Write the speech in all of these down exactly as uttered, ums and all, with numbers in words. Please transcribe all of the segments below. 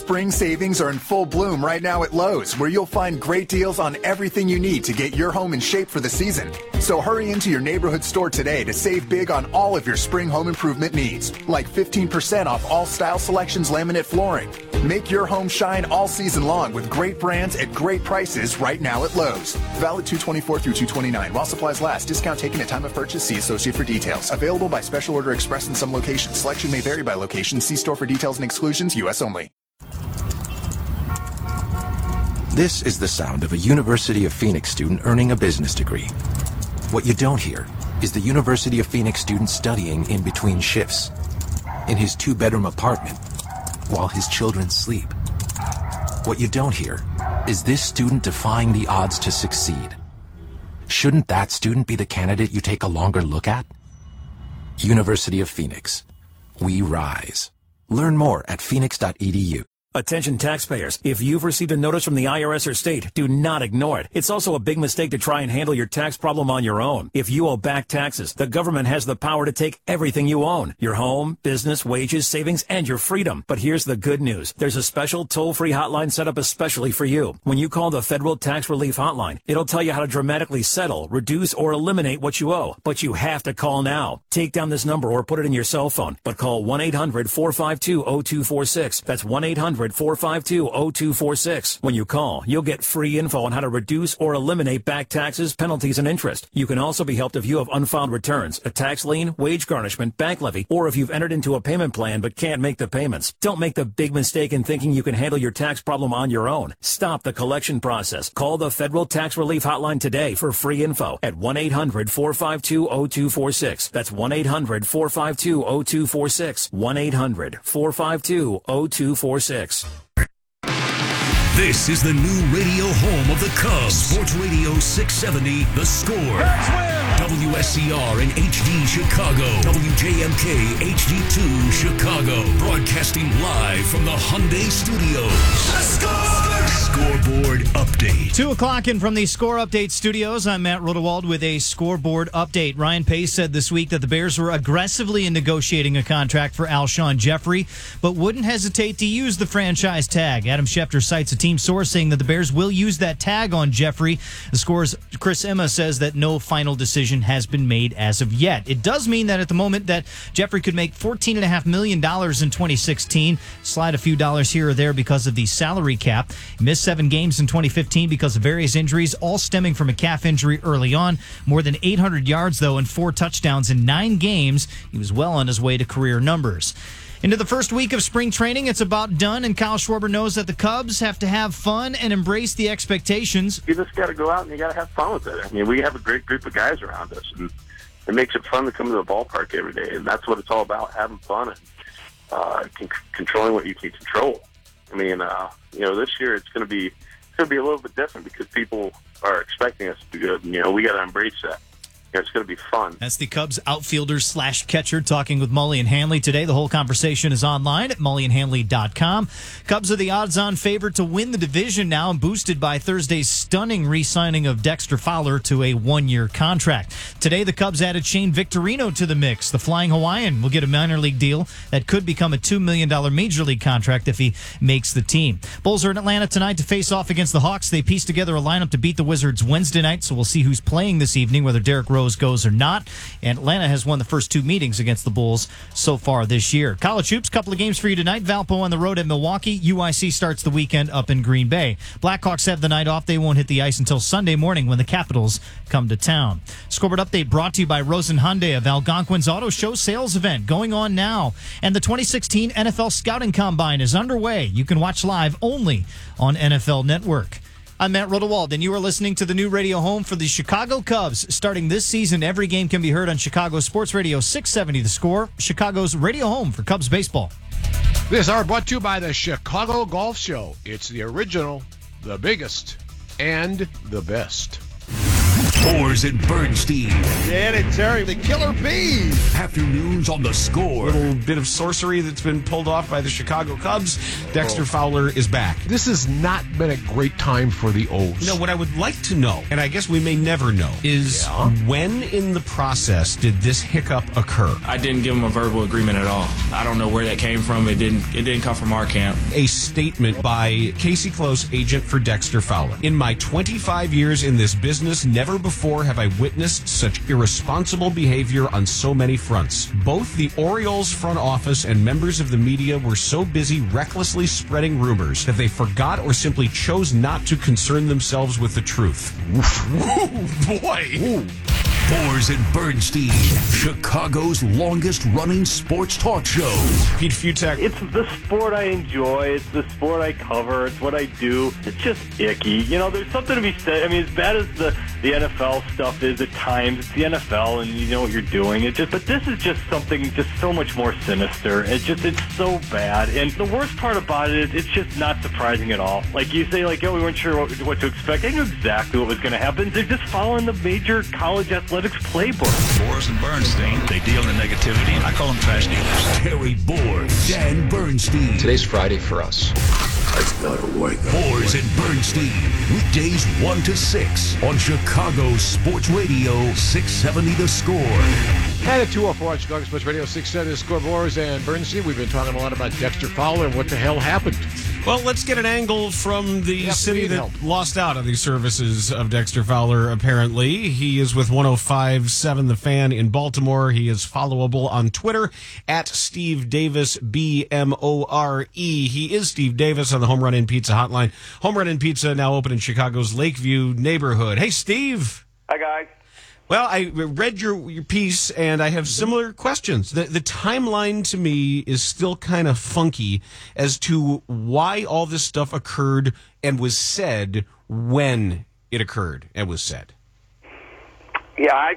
Spring savings are in full bloom right now at Lowe's, where you'll find great deals on everything you need to get your home in shape for the season. So hurry into your neighborhood store today to save big on all of your spring home improvement needs, like fifteen percent off all Style Selections laminate flooring. Make your home shine all season long with great brands at great prices right now at Lowe's. Valid two twenty-four through two twenty-nine while supplies last. Discount taken at time of purchase. See associate for details. Available by special order express in some locations. Selection may vary by location. See store for details and exclusions. U S only. This is the sound of a University of Phoenix student earning a business degree. What you don't hear is the University of Phoenix student studying in between shifts, in his two-bedroom apartment, while his children sleep. What you don't hear is this student defying the odds to succeed. Shouldn't that student be the candidate you take a longer look at? University of Phoenix. We rise. Learn more at phoenix dot e d u. Attention taxpayers, if you've received a notice from the I R S or state, do not ignore it. It's also a big mistake to try and handle your tax problem on your own. If you owe back taxes, the government has the power to take everything you own. Your home, business, wages, savings, and your freedom. But here's the good news. There's a special toll-free hotline set up especially for you. When you call the Federal Tax Relief Hotline, it'll tell you how to dramatically settle, reduce, or eliminate what you owe. But you have to call now. Take down this number or put it in your cell phone. But call one eight hundred four five two zero two four six. That's one eight hundred four five two zero two four six. When you call, you'll get free info on how to reduce or eliminate back taxes, penalties, and interest. You can also be helped if you have unfiled returns, a tax lien, wage garnishment, bank levy, or if you've entered into a payment plan but can't make the payments. Don't make the big mistake in thinking you can handle your tax problem on your own. Stop the collection process. Call the Federal Tax Relief Hotline today for free info at one eight hundred four five two zero two four six. That's one eight hundred four five two zero two four six. one eight hundred four five two zero two four six. This is the new radio home of the Cubs. Sports Radio six seventy, The Score. W S C R and H D Chicago. W J M K H D two Chicago. Broadcasting live from the Hyundai Studios. The Score! Scoreboard Update. Two o'clock in from the Score Update Studios. I'm Matt Rodewald with a Scoreboard Update. Ryan Pace said this week that the Bears were aggressively in negotiating a contract for Alshon Jeffrey, but wouldn't hesitate to use the franchise tag. Adam Schefter cites a team source saying that the Bears will use that tag on Jeffrey. The Score's Chris Emma says that no final decision has been made as of yet. It does mean that at the moment that Jeffrey could make fourteen point five million dollars in twenty sixteen, slide a few dollars here or there because of the salary cap. He missed seven games in twenty fifteen because of various injuries, all stemming from a calf injury early on. More than eight hundred yards, though, and four touchdowns in nine games. He was well on his way to career numbers. Into the first week of spring training, it's about done, and Kyle Schwarber knows that the Cubs have to have fun and embrace the expectations. You just got to go out and you got to have fun with it. I mean, we have a great group of guys around us, and it makes it fun to come to the ballpark every day, and that's what it's all about, having fun and uh, c- controlling what you can control. I mean, uh, you know, this year it's going to be it's going to be a little bit different because people are expecting us to be good, and, you know, we got to embrace that. It's going to be fun. That's the Cubs outfielder slash catcher talking with Mully and Hanley today. The whole conversation is online at mully and hanley dot com. Cubs are the odds-on favorite to win the division now, and boosted by Thursday's stunning re-signing of Dexter Fowler to a one-year contract. Today, the Cubs added Shane Victorino to the mix. The Flying Hawaiian will get a minor league deal that could become a two million dollars major league contract if he makes the team. Bulls are in Atlanta tonight to face off against the Hawks. They pieced together a lineup to beat the Wizards Wednesday night, so we'll see who's playing this evening, whether Derrick Rose goes or not. And Atlanta has won the first two meetings against the Bulls so far this year. College hoops, couple of games for you tonight. Valpo on the road at Milwaukee. U I C starts the weekend up in Green Bay. Blackhawks have the night off. They won't hit the ice until Sunday morning when the Capitals come to town. Scoreboard Update brought to you by Rosen Hyundai of Algonquin's Auto Show sales event going on now. And the twenty sixteen N F L Scouting Combine is underway. You can watch live only on N F L Network. I'm Matt Rodewald, and you are listening to the new radio home for the Chicago Cubs. Starting this season, every game can be heard on Chicago Sports Radio six seventy The Score, Chicago's radio home for Cubs baseball. This hour brought to you by the Chicago Golf Show. It's the original, the biggest, and the best. Boers at Bernstein. Dan and Terry, the Killer Bees. Afternoons on The Score. A little bit of sorcery that's been pulled off by the Chicago Cubs. Dexter Fowler is back. This has not been a great time for the O's. No, what I would like to know, and I guess we may never know, is Yeah. when in the process did this hiccup occur? I didn't give him a verbal agreement at all. I don't know where that came from. It didn't. It didn't come from our camp. A statement by Casey Close, agent for Dexter Fowler. In my twenty-five years in this business, never before have I witnessed such irresponsible behavior on so many fronts. Both the Orioles front office and members of the media were so busy recklessly spreading rumors that they forgot or simply chose not to concern themselves with the truth. Ooh, boy. Ooh. Boers and Bernstein, Chicago's longest-running sports talk show. Pete Futak. It's the sport I enjoy. It's the sport I cover. It's what I do. It's just icky. You know, there's something to be said. I mean, as bad as the, the N F L stuff is at times, it's the N F L and you know what you're doing. It just, but this is just something just so much more sinister. It just, it's so bad. And the worst part about it is it's just not surprising at all. Like you say, like, oh, we weren't sure what, what to expect. They knew exactly what was going to happen. They're just following the major college athletics playbook. Boers and Bernstein, they deal in negativity. I call them trash dealers. Terry Boers, Dan Bernstein. Today's Friday for us. I gotta wake up. Boers and Bernstein, weekdays one to six on Chicago Sports Radio six seventy The Score. And at two oh four on Chicago Sports Radio six seventy The Score. Boers and Bernstein. We've been talking a lot about Dexter Fowler and what the hell happened. Well, let's get an angle from the Yep, city that help. lost out on the services of Dexter Fowler, apparently. He is with one oh five point seven The Fan in Baltimore. He is followable on Twitter at Steve Davis, B M O R E. He is Steve Davis on the Home Run Inn Pizza hotline. Home Run Inn Pizza now open in Chicago's Lakeview neighborhood. Hey, Steve. Hi, guys. Well, I read your your piece, and I have similar questions. The, the timeline to me is still kind of funky as to why all this stuff occurred and was said when it occurred and was said. Yeah, I,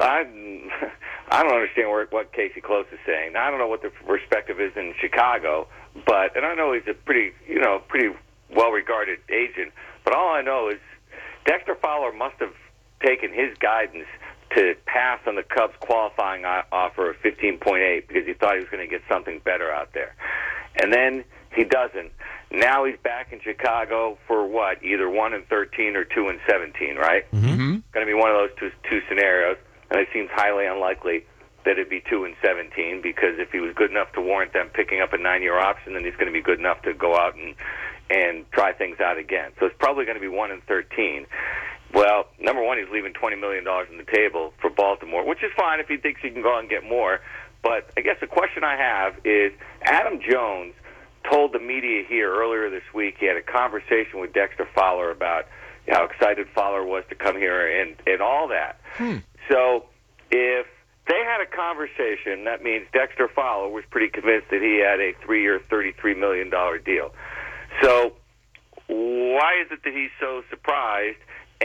I, I don't understand where, what Casey Close is saying. Now, I don't know what the perspective is in Chicago, but and I know he's a pretty, you know, pretty well-regarded agent. But all I know is Dexter Fowler must have taken his guidance to pass on the Cubs' qualifying offer of fifteen point eight because he thought he was going to get something better out there. And then he doesn't. Now he's back in Chicago for what? Either one and thirteen or two and seventeen, right? Mm-hmm. Going to be one of those two, two scenarios, and it seems highly unlikely that it'd be two and seventeen because if he was good enough to warrant them picking up a nine-year option, then he's going to be good enough to go out and and try things out again. So it's probably going to be one and thirteen. Well, number one, he's leaving twenty million dollars on the table for Baltimore, which is fine if he thinks he can go out and get more. But I guess the question I have is Adam Jones told the media here earlier this week he had a conversation with Dexter Fowler about how excited Fowler was to come here and, and all that. Hmm. So if they had a conversation, that means Dexter Fowler was pretty convinced that he had a three-year, thirty-three million dollars deal. So why is it that he's so surprised?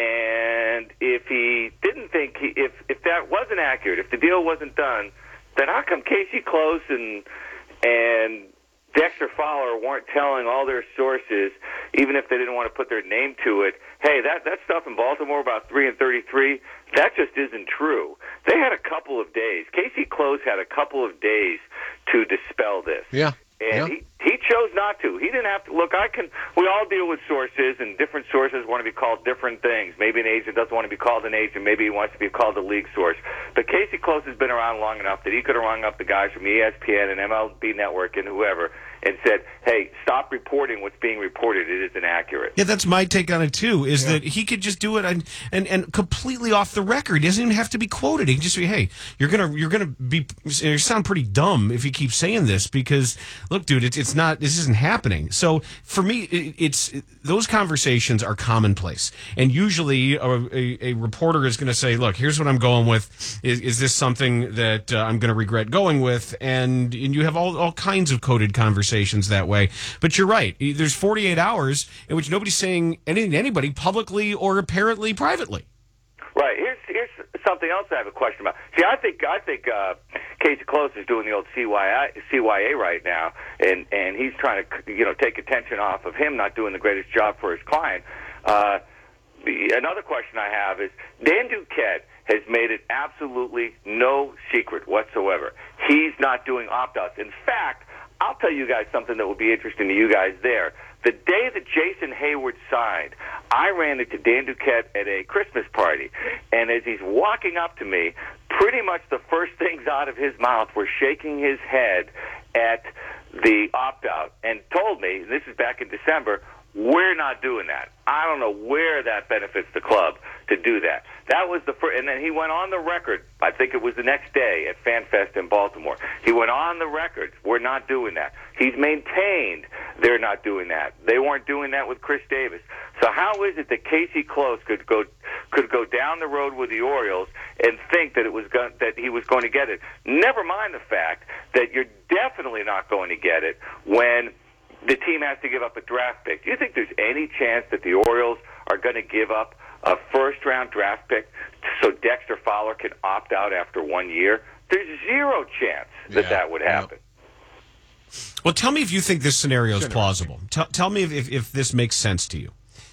And if he didn't think, he, if if that wasn't accurate, if the deal wasn't done, then how come Casey Close and and Dexter Fowler weren't telling all their sources, even if they didn't want to put their name to it, hey, that, that stuff in Baltimore about three and thirty-three, that just isn't true. They had a couple of days. Casey Close had a couple of days to dispel this. Yeah. And yeah. he, he chose not to. He didn't have to. Look, I can. We all deal with sources, and different sources want to be called different things. Maybe an agent doesn't want to be called an agent. Maybe he wants to be called a league source. But Casey Close has been around long enough that he could have rung up the guys from E S P N and M L B Network and whoever and said, hey, stop reporting what's being reported. It isn't accurate. Yeah, that's my take on it, too, is Yeah. that he could just do it and, and, and completely off the record. He doesn't even have to be quoted. He can just be, hey, you're going to you're gonna be you sound pretty dumb if you keep saying this because, look, dude, it's, it's not, this isn't happening. So for me, it, it's those conversations are commonplace. And usually a, a, a reporter is going to say, look, here's what I'm going with. Is, is this something that uh, I'm going to regret going with? And, and you have all, all kinds of coded conversations that way. But you're right. There's forty-eight hours in which nobody's saying anything to anybody publicly or apparently privately. Right. Here's here's something else I have a question about. See, I think I think uh, Casey Close is doing the old C Y A right now, and and he's trying to you know take attention off of him not doing the greatest job for his client. Uh, the, another question I have is Dan Duquette has made it absolutely no secret whatsoever. He's not doing opt-outs. In fact, I'll tell you guys something that will be interesting to you guys there. The day that Jason Hayward signed, I ran into Dan Duquette at a Christmas party, and as he's walking up to me, pretty much the first things out of his mouth were shaking his head at the opt-out, and told me, and this is back in December, we're not doing that. I don't know where that benefits the club to do that. That was the first, and then he went on the record, I think it was the next day at FanFest in Baltimore. He went on the record, we're not doing that. He's maintained they're not doing that. They weren't doing that with Chris Davis. So how is it that Casey Close could go could go down the road with the Orioles and think that it was go- that he was going to get it? Never mind the fact that you're definitely not going to get it when the team has to give up a draft pick. Do you think there's any chance that the Orioles are going to give up a first-round draft pick so Dexter Fowler can opt out after one year? There's zero chance that Yeah, that would happen. Yeah. Well, tell me if you think this scenario is plausible. Tell, tell me if, if, if this makes sense to you.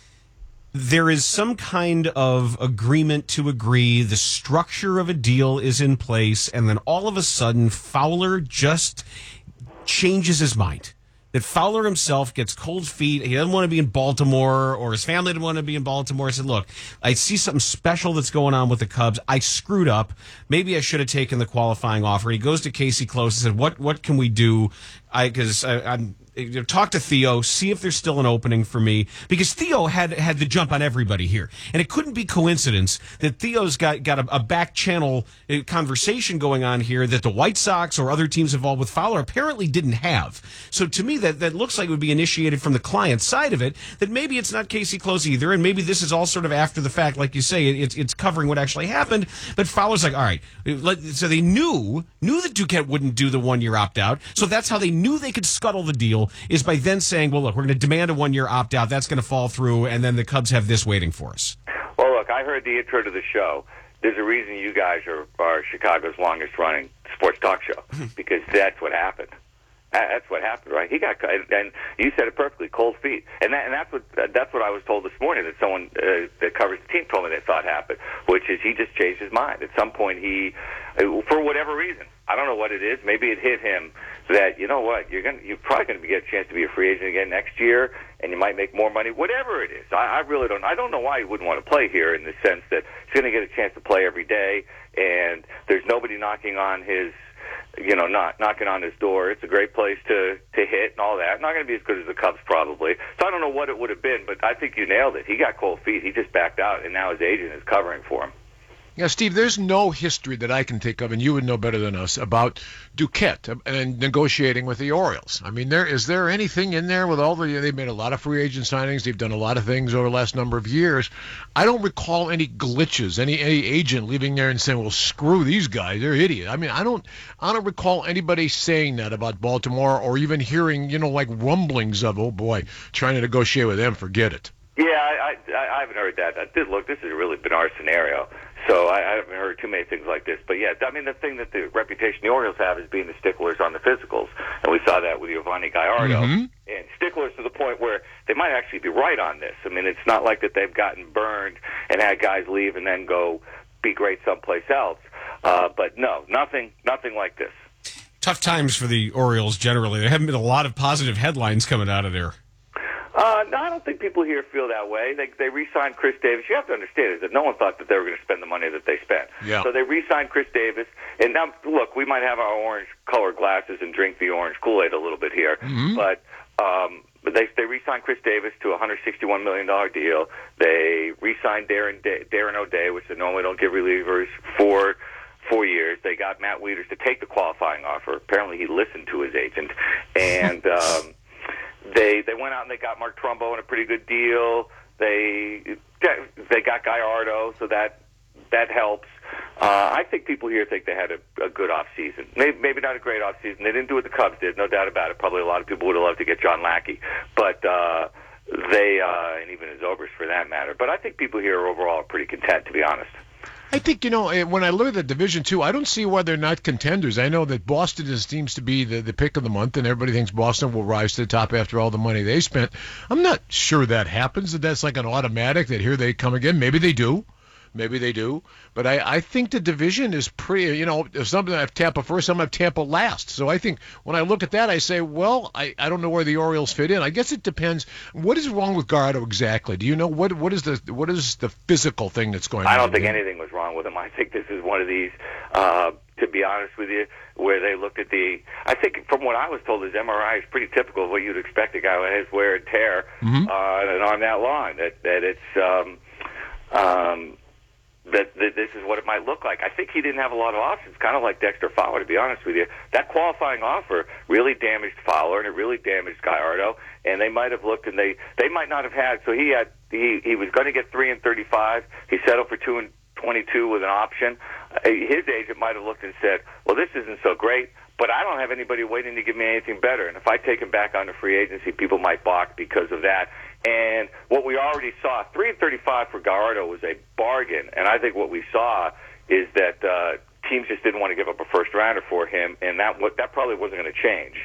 There is some kind of agreement to agree, the structure of a deal is in place, and then all of a sudden Fowler just changes his mind. That Fowler himself gets cold feet. He doesn't want to be in Baltimore, or his family didn't want to be in Baltimore. He said, look, I see something special that's going on with the Cubs. I screwed up. Maybe I should have taken the qualifying offer. He goes to Casey Close and said, what what can we do? I Because I'm... You know, talk to Theo, see if there's still an opening for me, because Theo had had the jump on everybody here, and it couldn't be coincidence that Theo's got got a, a back channel conversation going on here that the White Sox or other teams involved with Fowler apparently didn't have. So to me, that that looks like it would be initiated from the client side of it. That maybe it's not Casey Close either, and maybe this is all sort of after the fact, like you say, it, it's it's covering what actually happened. But Fowler's like, all right, let, so they knew knew that Duquette wouldn't do the one year opt out, so that's how they knew they could scuttle the deal. Is by then saying, well, look, we're going to demand a one-year opt-out. That's going to fall through, and then the Cubs have this waiting for us. Well, look, I heard the intro to the show. There's a reason you guys are, are Chicago's longest-running sports talk show, because that's what happened. That's what happened, right? He got, and you said it perfectly, cold feet, and that, and that's what that's what I was told this morning that someone uh, that covers the team told me they thought happened, which is he just changed his mind. At some point, he, for whatever reason, I don't know what it is. Maybe it hit him that, you know what, you're going, you're probably going to get a chance to be a free agent again next year, and you might make more money. Whatever it is, I, I really don't. I don't know why he wouldn't want to play here in the sense that he's going to get a chance to play every day, and there's nobody knocking on his. You know, not knocking on his door. It's a great place to to hit and all that. Not going to be as good as the Cubs probably. So I don't know what it would have been, but I think you nailed it. He got cold feet. He just backed out, and now his agent is covering for him. Yeah, Steve, there's no history that I can think of, and you would know better than us, about Duquette and negotiating with the Orioles. I mean, there is there anything in there with all the, they've made a lot of free agent signings, they've done a lot of things over the last number of years. I don't recall any glitches, any any agent leaving there and saying, well, screw these guys, they're idiots. I mean, I don't I don't recall anybody saying that about Baltimore, or even hearing, you know, like rumblings of, oh boy, trying to negotiate with them, forget it. Yeah, I, I, I haven't heard that. I did look, this is a really bizarre scenario. So I, I haven't heard too many things like this. But, yeah, I mean, the thing that the reputation the Orioles have is being the sticklers on the physicals. And we saw that with Giovanni Gallardo. Mm-hmm. And sticklers to the point where they might actually be right on this. I mean, it's not like that they've gotten burned and had guys leave and then go be great someplace else. Uh, but, no, nothing nothing like this. Tough times for the Orioles generally. There haven't been a lot of positive headlines coming out of there. Uh, no, I don't think people here feel that way. They they re-signed Chris Davis. You have to understand is that no one thought that they were going to spend the money that they spent. Yeah. So they re-signed Chris Davis. And now, look, we might have our orange-colored glasses and drink the orange Kool-Aid a little bit here, Mm-hmm. but um, but they they re-signed Chris Davis to a one hundred sixty-one million dollars deal. They re-signed Darren Day, Darren O'Day, which they normally don't give relievers for four years. They got Matt Wieters to take the qualifying offer. Apparently, he listened to his agent, and. Um, They they went out and they got Mark Trumbo in a pretty good deal. They they got Gallardo, so that that helps. Uh, I think people here think they had a, a good off season. Maybe, maybe not a great off season. They didn't do what the Cubs did, no doubt about it. Probably a lot of people would have loved to get John Lackey, but uh, they uh, and even his Zobrist for that matter. But I think people here overall are pretty content, to be honest. I think, you know, when I look at the Division Two, I don't see why they're not contenders. I know that Boston is, seems to be the, the pick of the month, and everybody thinks Boston will rise to the top after all the money they spent. I'm not sure that happens, that that's like an automatic, that here they come again. Maybe they do. Maybe they do. But I, I think the division is pretty, you know, some have Tampa first, some have Tampa last. So I think when I look at that, I say, well, I, I don't know where the Orioles fit in. I guess it depends. What is wrong with Gallardo exactly? Do you know what what is the what is the physical thing that's going on? I don't think anything was wrong with him. I think this is one of these, uh, to be honest with you, where they looked at the, I think from what I was told, his M R I is pretty typical of what you'd expect a guy who has wear and tear mm-hmm. uh, and on that line. That, that it's, um, um, That, that this is what it might look like. I think he didn't have a lot of options, kind of like Dexter Fowler, to be honest with you. That qualifying offer really damaged Fowler, and it really damaged Gallardo, and they might have looked, and they, they might not have had, so he had he, he was going to get three and thirty-five. He settled for two and twenty-two with an option. His agent might have looked and said, well, this isn't so great, but I don't have anybody waiting to give me anything better, and if I take him back onto free agency, people might balk because of that. And what we already saw, three and thirty-five for Gallardo was a bargain. And I think what we saw is that uh, teams just didn't want to give up a first rounder for him, and that that probably wasn't going to change.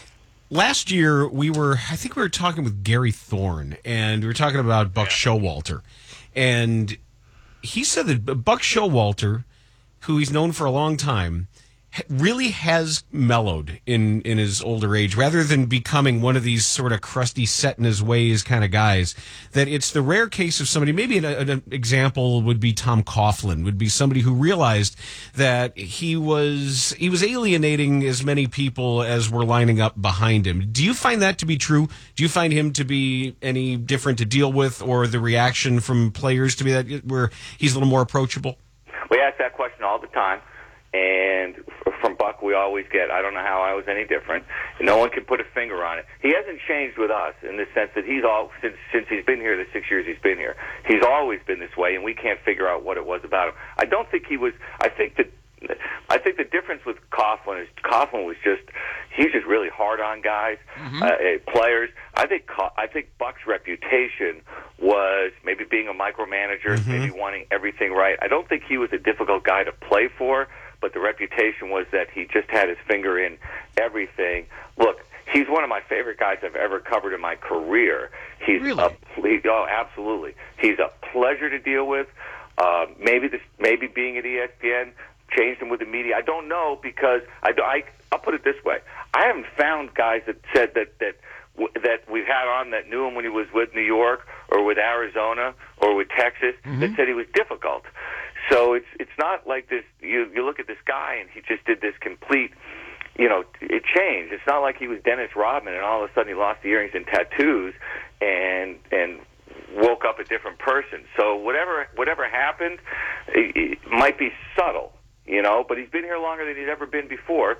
Last year, we were, I think we were talking with Gary Thorne, and we were talking about Buck Showalter. And he said that Buck Showalter, who he's known for a long time, really has mellowed in, in his older age, rather than becoming one of these sort of crusty, set in his ways kind of guys. That it's the rare case of somebody, maybe an, an example would be Tom Coughlin, would be somebody who realized that he was he was alienating as many people as were lining up behind him. Do you find that to be true? Do you find him to be any different to deal with, or the reaction from players to be that where he's a little more approachable? We ask that question all the time. And from Buck, we always get, I don't know how I was any different. No one can put a finger on it. He hasn't changed with us in the sense that he's all, since, since he's been here, the six years he's been here, he's always been this way, and we can't figure out what it was about him. I don't think he was, I think that, I think the difference with Coughlin is Coughlin was just, he's just really hard on guys, mm-hmm. uh, players. I think, I think Buck's reputation was maybe being a micromanager, mm-hmm. maybe wanting everything right. I don't think he was a difficult guy to play for, but the reputation was that he just had his finger in everything. Look, he's one of my favorite guys I've ever covered in my career. He's really? a, he, oh, absolutely. He's a pleasure to deal with. Uh, maybe this, maybe being at E S P N changed him with the media. I don't know, because I, I, I'll put it this way. I haven't found guys that said that, that, that we've had on that knew him when he was with New York or with Arizona or with Texas mm-hmm. that said he was difficult. So it's it's not like this. You you look at this guy and he just did this complete, you know, it changed. It's not like he was Dennis Rodman and all of a sudden he lost the earrings and tattoos and and woke up a different person. So whatever whatever happened, it, it might be subtle, you know. But he's been here longer than he's ever been before.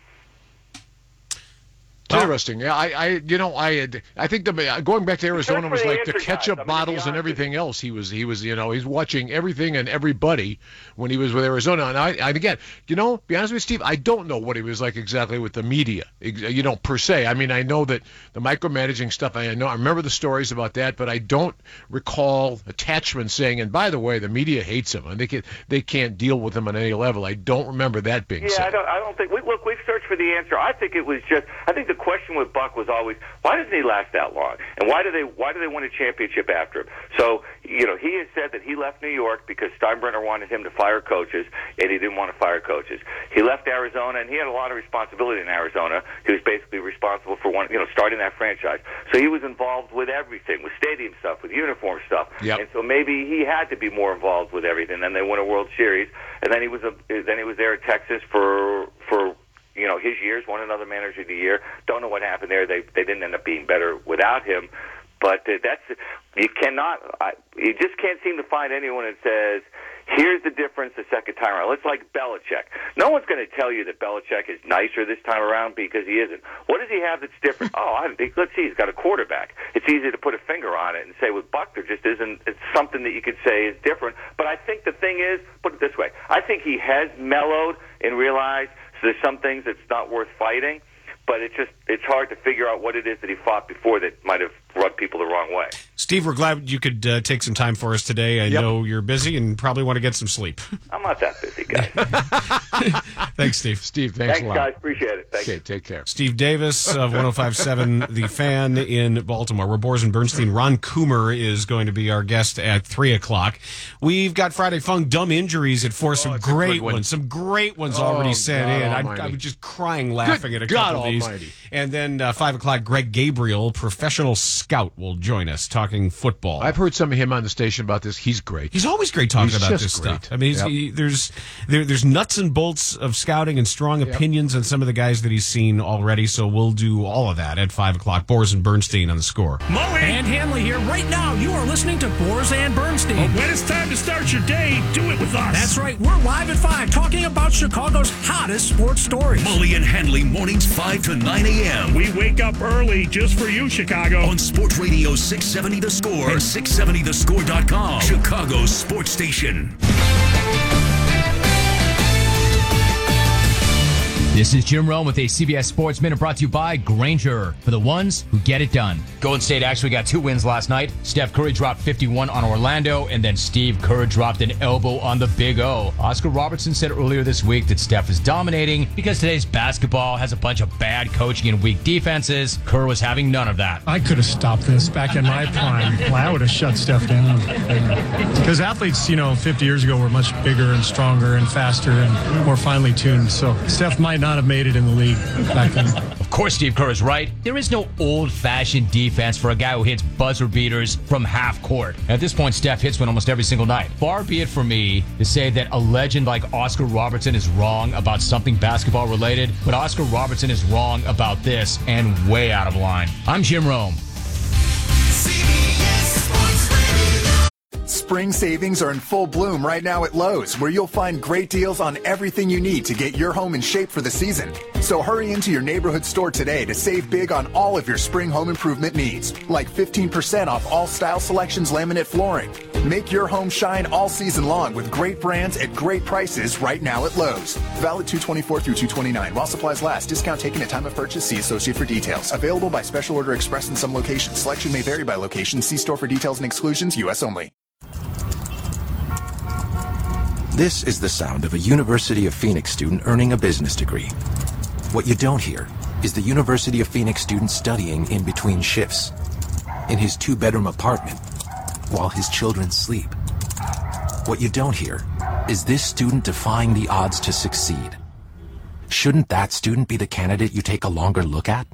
Interesting. Yeah, I, I, you know, I, I think the going back to Arizona was like the ketchup guys. bottles and everything else. He was, he was, you know, he's watching everything and everybody when he was with Arizona. And I, I again, you know, be honest with you, Steve, I don't know what he was like exactly with the media, you know, per se. I mean, I know that the micromanaging stuff. I know, I remember the stories about that, but I don't recall attachment saying. And by the way, the media hates him, and they can, they can't deal with him on any level. I don't remember that being yeah, said. Yeah, I don't, I don't think. We, look, we've searched for the answer. I think it was just. I think the question with Buck was always, why doesn't he last that long? And why do they why do they win a championship after him? So, you know, he has said that he left New York because Steinbrenner wanted him to fire coaches, and he didn't want to fire coaches. He left Arizona, and he had a lot of responsibility in Arizona. He was basically responsible for one, you know, starting that franchise. So he was involved with everything, with stadium stuff, with uniform stuff. Yep. And so maybe he had to be more involved with everything. Then they won a World Series, and then he was a, then he was there at Texas for for. You know, his years, won another manager of the year. Don't know what happened there. They they didn't end up being better without him. But uh, that's you cannot. I, you just can't seem to find anyone that says, here's the difference the second time around. It's like Belichick. No one's going to tell you that Belichick is nicer this time around because he isn't. What does he have that's different? Oh, I think, let's see, he's got a quarterback. It's easy to put a finger on it and say with Buck there just isn't. It's something that you could say is different. But I think the thing is, put it this way, I think he has mellowed and realized there's some things that's not worth fighting, but it just it's hard to figure out what it is that he fought before that might have rubbed people the wrong way. Steve, we're glad you could uh, take some time for us today. I yep. know you're busy and probably want to get some sleep. I'm not that busy, guys. Thanks, Steve. Steve, thanks, thanks a lot. guys. Appreciate it. Thanks. Okay, take care. Steve Davis of one oh five point seven The Fan in Baltimore. We're Boers and Bernstein. Ron Coomer is going to be our guest at three o'clock. We've got Friday Funk Dumb Injuries at four. Oh, some great one. ones. Some great ones oh, already sent God in. I, I was just crying laughing Good at a God couple of Almighty. these. And then uh, five o'clock, Greg Gabriel, professional scout, will join us talking football. I've heard some of him on the station about this. He's great. He's always great talking he's about just this great. stuff. I mean, he's, yep. he, there's there, there's nuts and bolts of scouting and strong yep. opinions on some of the guys that he's seen already. So we'll do all of that at five o'clock. Boers and Bernstein on the Score. Mully and Hanley here. Right now, you are listening to Boers and Bernstein. Well, when it's time to start your day, do it with us. That's right. We're live at five, talking about Chicago's hottest sports stories. Mully and Hanley mornings five to nine a.m. We wake up early just for you, Chicago. On Sports Radio six seventy The Score and six seventy the score dot com. Chicago's sports station. This is Jim Rome with a C B S Sports Minute brought to you by Grainger, for the ones who get it done. Golden State actually got two wins last night. Steph Curry dropped fifty-one on Orlando, and then Steve Kerr dropped an elbow on the Big O. Oscar Robertson said earlier this week that Steph is dominating because today's basketball has a bunch of bad coaching and weak defenses. Kerr was having none of that. I could have stopped this back in my prime. Well, I would have shut Steph down. Because athletes, you know, fifty years ago were much bigger and stronger and faster and more finely tuned. So Steph might not have made it in the league back then. Of course, Steve Kerr is right. There is no old-fashioned defense for a guy who hits buzzer beaters from half court. At this point, Steph hits one almost every single night. Far be it for me to say that a legend like Oscar Robertson is wrong about something basketball related, but Oscar Robertson is wrong about this and way out of line. I'm Jim Rome. Spring savings are in full bloom right now at Lowe's, where you'll find great deals on everything you need to get your home in shape for the season. So hurry into your neighborhood store today to save big on all of your spring home improvement needs, like fifteen percent off all Style Selections laminate flooring. Make your home shine all season long with great brands at great prices right now at Lowe's. Valid two twenty-four through two twenty-nine while supplies last. Discount taken at time of purchase. See associate for details. Available by special order express in some locations. Selection may vary by location. See store for details and exclusions. U S only. This is the sound of a University of Phoenix student earning a business degree. What you don't hear is the University of Phoenix student studying in between shifts, in his two-bedroom apartment, while his children sleep. What you don't hear is this student defying the odds to succeed. Shouldn't that student be the candidate you take a longer look at?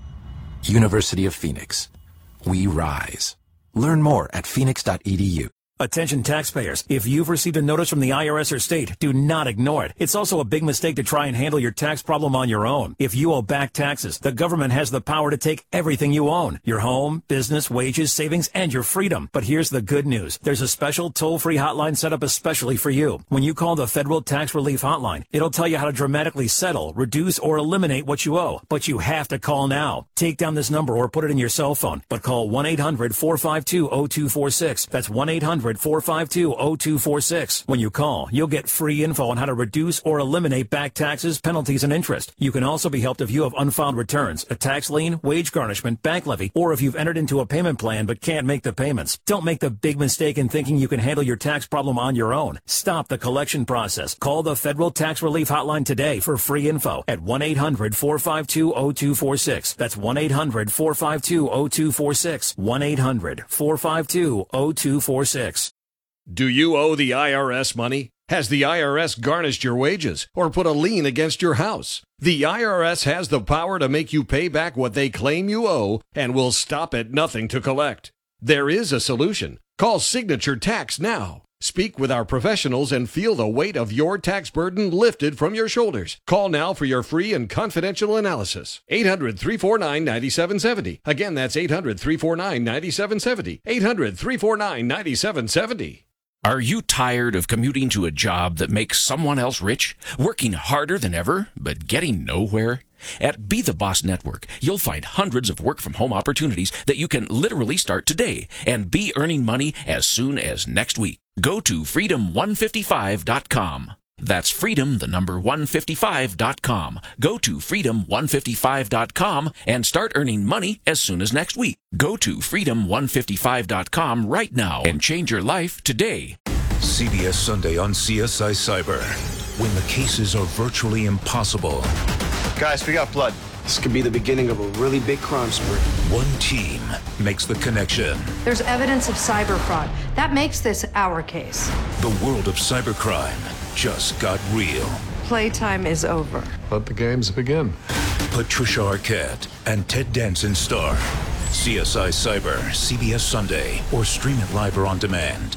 University of Phoenix. We rise. Learn more at phoenix dot e d u. Attention taxpayers, if you've received a notice from the I R S or state, do not ignore it. It's also a big mistake to try and handle your tax problem on your own. If you owe back taxes, the government has the power to take everything you own. Your home, business, wages, savings, and your freedom. But here's the good news. There's a special toll-free hotline set up especially for you. When you call the Federal Tax Relief Hotline, it'll tell you how to dramatically settle, reduce, or eliminate what you owe. But you have to call now. Take down this number or put it in your cell phone. But call one eight hundred four five two zero two four six. That's one eight hundred four five two zero two four six. When you call, you'll get free info on how to reduce or eliminate back taxes, penalties, and interest. You can also be helped if you have unfiled returns, a tax lien, wage garnishment, bank levy, or if you've entered into a payment plan but can't make the payments. Don't make the big mistake in thinking you can handle your tax problem on your own. Stop the collection process. Call the Federal Tax Relief Hotline today for free info at one eight hundred four five two zero two four six. That's one eight hundred four five two zero two four six. one eight hundred four five two zero two four six. Do you owe the I R S money? Has the I R S garnished your wages or put a lien against your house? The I R S has the power to make you pay back what they claim you owe and will stop at nothing to collect. There is a solution. Call Signature Tax now. Speak with our professionals and feel the weight of your tax burden lifted from your shoulders. Call now for your free and confidential analysis. eight hundred three four nine nine seven seven zero. Again, that's eight hundred three four nine nine seven seven zero. eight hundred three four nine nine seven seven zero. Are you tired of commuting to a job that makes someone else rich, working harder than ever, but getting nowhere? At Be The Boss Network, you'll find hundreds of work-from-home opportunities that you can literally start today and be earning money as soon as next week. Go to freedom one fifty-five dot com. That's freedom, the number one fifty-five dot com. Go to freedom one fifty-five dot com and start earning money as soon as next week. Go to freedom one fifty-five dot com right now and change your life today. C B S Sunday on C S I Cyber. When the cases are virtually impossible. Guys, we got blood. This could be the beginning of a really big crime spree. One team makes the connection. There's evidence of cyber fraud. That makes this our case. The world of cybercrime just got real. Playtime is over. Let the games begin. Patricia Arquette and Ted Danson star. C S I Cyber, C B S Sunday, or stream it live or on demand.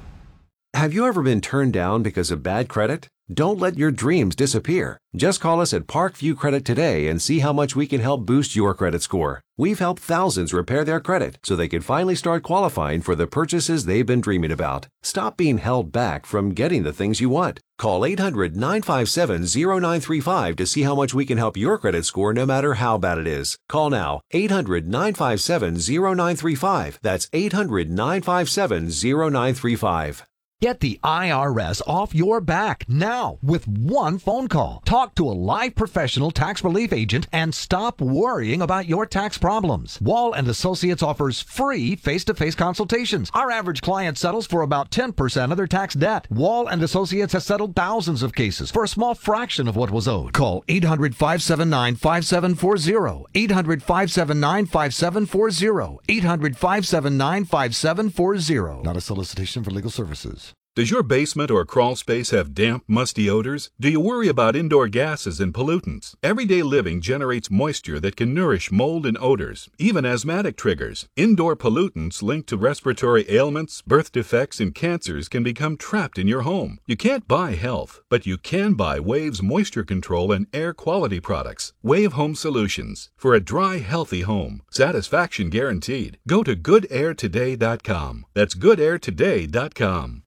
Have you ever been turned down because of bad credit? Don't let your dreams disappear. Just call us at Parkview Credit today and see how much we can help boost your credit score. We've helped thousands repair their credit so they can finally start qualifying for the purchases they've been dreaming about. Stop being held back from getting the things you want. Call eight hundred nine five seven zero nine three five to see how much we can help your credit score no matter how bad it is. Call now, eight hundred nine five seven zero nine three five. That's eight hundred nine five seven zero nine three five. Get the I R S off your back now with one phone call. Talk to a live professional tax relief agent and stop worrying about your tax problems. Wall and Associates offers free face-to-face consultations. Our average client settles for about ten percent of their tax debt. Wall and Associates has settled thousands of cases for a small fraction of what was owed. Call eight hundred five seven nine five seven four zero. eight hundred five seven nine five seven four zero. eight hundred five seven nine five seven four zero. Not a solicitation for legal services. Does your basement or crawl space have damp, musty odors? Do you worry about indoor gases and pollutants? Everyday living generates moisture that can nourish mold and odors, even asthmatic triggers. Indoor pollutants linked to respiratory ailments, birth defects, and cancers can become trapped in your home. You can't buy health, but you can buy Wave's moisture control and air quality products. Wave Home Solutions. For a dry, healthy home. Satisfaction guaranteed. Go to good air today dot com. That's good air today dot com.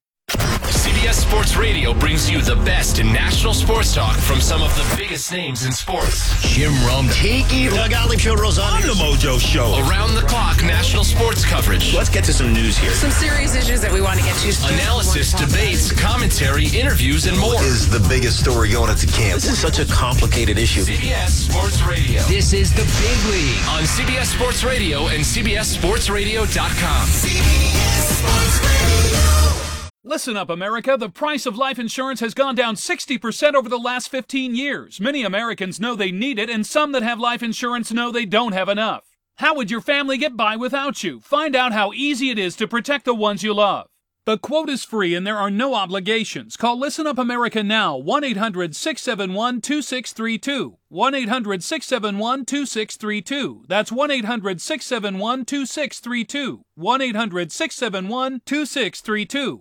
C B S Sports Radio brings you the best in national sports talk from some of the biggest names in sports. Jim Rome, Tiki, Doug Gottlieb, Joe Rosano on the Mojo Show. Around the clock national sports coverage. Let's get to some news here. Some serious issues that we want to get to. Analysis, debates, commentary, interviews, and more. What is the biggest story going into camp? This is such a complicated issue. C B S Sports Radio. This is the big league on C B S Sports Radio and C B S Sports Radio dot com. C B S Sports Radio. Listen up, America. The price of life insurance has gone down sixty percent over the last fifteen years. Many Americans know they need it, and some that have life insurance know they don't have enough. How would your family get by without you? Find out how easy it is to protect the ones you love. The quote is free and there are no obligations. Call Listen Up America now, one eight hundred six seven one two six three two. one eight hundred six seven one two six three two. That's one eight hundred six seven one two six three two. one eight hundred six seven one two six three two.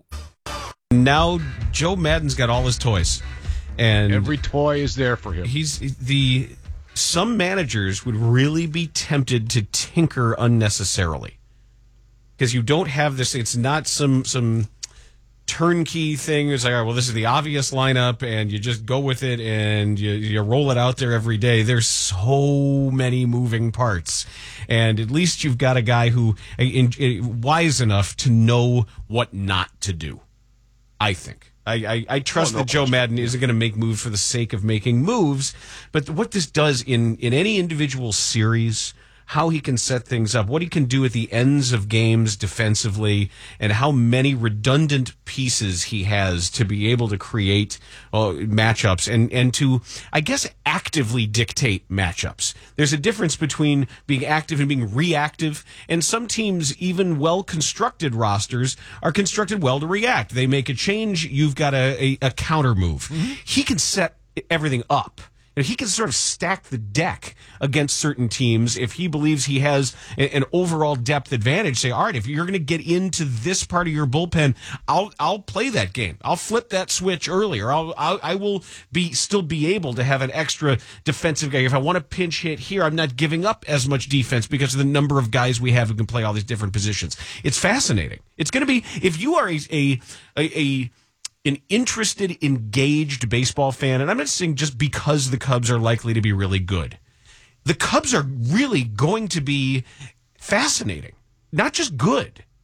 Now Joe Madden's got all his toys, and every toy is there for him. He's the some managers would really be tempted to tinker unnecessarily because you don't have this. It's not some some turnkey thing. It's like, all right, well, this is the obvious lineup, and you just go with it, and you you roll it out there every day. There's so many moving parts, and at least you've got a guy who is wise enough to know what not to do. I think. I, I, I trust oh, no that Joe question. Madden isn't going to make moves for the sake of making moves, but what this does in, in any individual series, how he can set things up, what he can do at the ends of games defensively, and how many redundant pieces he has to be able to create uh, matchups and, and to, I guess, actively dictate matchups. There's a difference between being active and being reactive, and some teams, even well-constructed rosters, are constructed well to react. They make a change, you've got a, a, a counter move. Mm-hmm. He can set everything up. And he can sort of stack the deck against certain teams if he believes he has an overall depth advantage. Say, all right, if you're going to get into this part of your bullpen, I'll I'll play that game. I'll flip that switch earlier. I'll, I'll I will be still be able to have an extra defensive guy. If I want to pinch hit here, I'm not giving up as much defense because of the number of guys we have who can play all these different positions. It's fascinating. It's going to be, if you are a a, a, a an interested, engaged baseball fan, and I'm not saying just because the Cubs are likely to be really good. The Cubs are really going to be fascinating, not just good.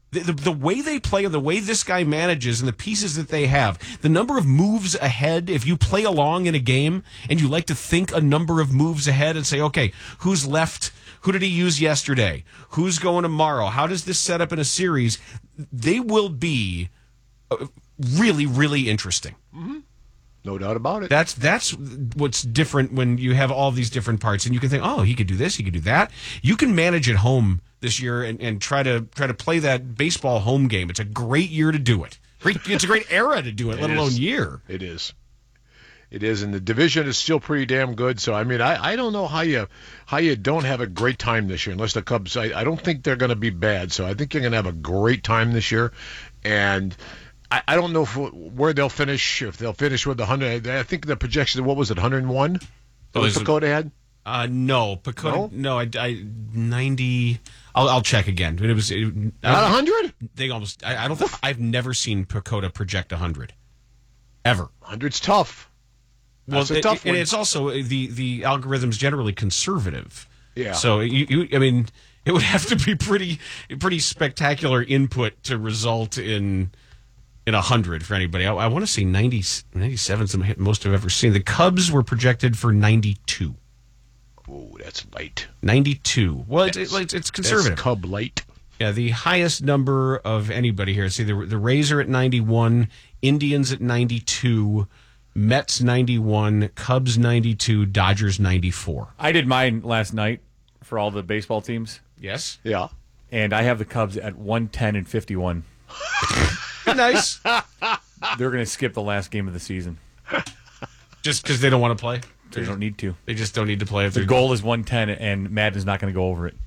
The, the, the way they play and the way this guy manages and the pieces that they have, the number of moves ahead, if you play along in a game and you like to think a number of moves ahead and say, okay, who's left? Who did he use yesterday? Who's going tomorrow? How does this set up in a series? They will be really, really interesting. Mm-hmm. No doubt about it. That's that's what's different when you have all these different parts, and you can think, oh, he could do this, he could do that. You can manage at home this year and, and try to try to play that baseball home game. It's a great year to do it. Great, it's a great era to do it, it let is. alone year. It is. It is, and the division is still pretty damn good. So I mean, I, I don't know how you how you don't have a great time this year, unless the Cubs. I, I don't think they're going to be bad. So I think you're going to have a great time this year, and I, I don't know if, where they'll finish. If they'll finish with the hundred, I think the projection. What was it? one hundred one. Oh, was Pacoda had? Uh, no, Pacoda. No, no I, I ninety. I'll, I'll check again. It was it, not a hundred. They almost. I, I don't. think I've never seen Pacoda project a hundred. Ever. Hundred's tough. Well, That's a tough it, and one. it's also the the algorithm's generally conservative. Yeah. So you, you, I mean, it would have to be pretty pretty spectacular input to result in in a hundred for anybody. I, I want to say ninety, ninety-seven is the most I've ever seen. The Cubs were projected for ninety-two. Oh, that's light. ninety-two. Well, it's, it's, it's conservative. That's Cub light. Yeah, the highest number of anybody here. See, the the Rays are at ninety-one, Indians at ninety-two. Mets ninety-one, Cubs ninety-two, Dodgers ninety-four. I did mine last night for all the baseball teams. Yes. Yeah. And I have the Cubs at one ten and fifty-one. Nice. They're going to skip the last game of the season. Just because they don't want to play? They don't need to. They just don't need to play. If the goal is one ten, and Madden's not going to go over it.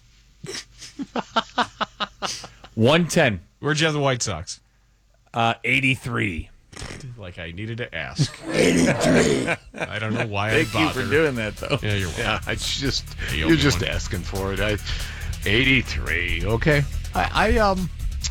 one ten. Where'd you have the White Sox? Uh, eighty-three. Like I needed to ask. eighty-three. I don't know why Thank I you bother. for doing that, though. Yeah, you're welcome. Yeah, I just Hey, you're just one. asking for it. I, eighty-three. Okay. I, I um.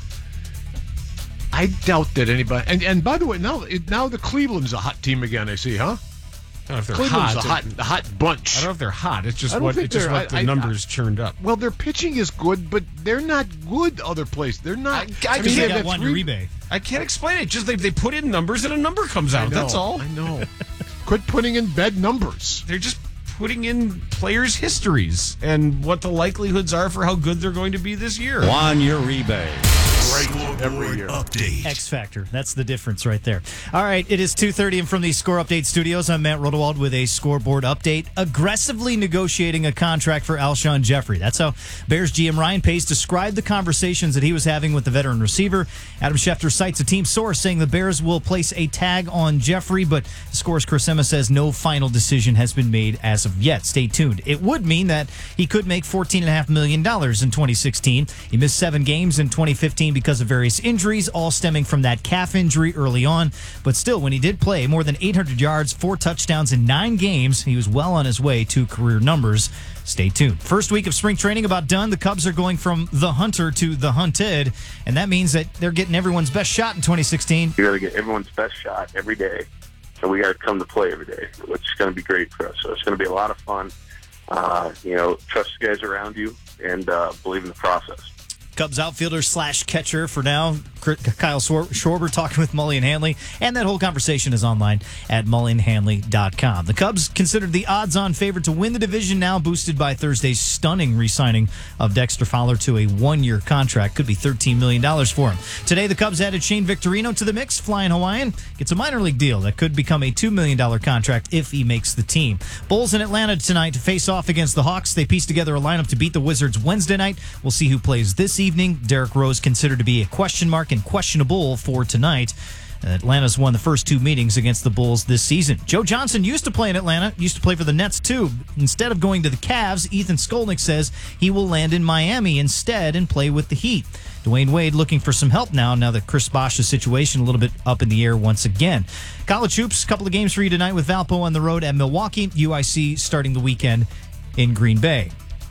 I doubt that anybody. And and by the way, now it, now the Cleveland's a hot team again. I see, huh? I don't know if they're Cleveland's hot. a hot, a hot bunch. I don't know if they're hot. It's just I don't what think it's just they're- what the I- I- numbers churned up. Well, their pitching is good, but they're not good other places. They're not. I, mean, can't- have three- I can't explain it. Just they they put in numbers and a number comes I out. know, That's all. I know. Quit putting in bad numbers. They're just putting in players' histories and what the likelihoods are for how good they're going to be this year. Juan Uribe. Great every year. Update. X Factor. That's the difference right there. All right, it is two thirty, and from the Score Update studios, I'm Matt Rodewald with a scoreboard update. Aggressively negotiating a contract for Alshon Jeffrey. That's how Bears G M Ryan Pace described the conversations that he was having with the veteran receiver. Adam Schefter cites a team source saying the Bears will place a tag on Jeffrey, but Score's Chris Emma says no final decision has been made as of yet. Stay tuned. It would mean that he could make fourteen point five million dollars in twenty sixteen. He missed seven games in twenty fifteen because of various injuries, all stemming from that calf injury early on. But still, when he did play more than eight hundred yards, four touchdowns in nine games, he was well on his way to career numbers. Stay tuned. First week of spring training about done. The Cubs are going from the hunter to the hunted, and that means that they're getting everyone's best shot in twenty sixteen. You got to get everyone's best shot every day, so we got to come to play every day, which is going to be great for us. So it's going to be a lot of fun. Uh, you know, trust the guys around you and uh, believe in the process. Cubs outfielder slash catcher for now, Kyle Schwarber talking with Mully and Hanley, and that whole conversation is online at mully and hanley dot com. The Cubs considered the odds-on favorite to win the division now, boosted by Thursday's stunning re-signing of Dexter Fowler to a one-year contract. Could be thirteen million dollars for him. Today, the Cubs added Shane Victorino to the mix. Flying Hawaiian gets a minor league deal that could become a two million dollars contract if he makes the team. Bulls in Atlanta tonight to face off against the Hawks. They pieced together a lineup to beat the Wizards Wednesday night. We'll see who plays this evening. Derrick Rose considered to be a question mark and questionable for tonight. Atlanta's won the first two meetings against the Bulls this season. Joe Johnson used to play in Atlanta, used to play for the Nets too. Instead of going to the Cavs, Ethan Skolnick says he will land in Miami instead and play with the Heat. Dwayne Wade looking for some help now, now that Chris Bosh's situation a little bit up in the air once again. College hoops, a couple of games for you tonight with Valpo on the road at Milwaukee. U I C starting the weekend in Green Bay.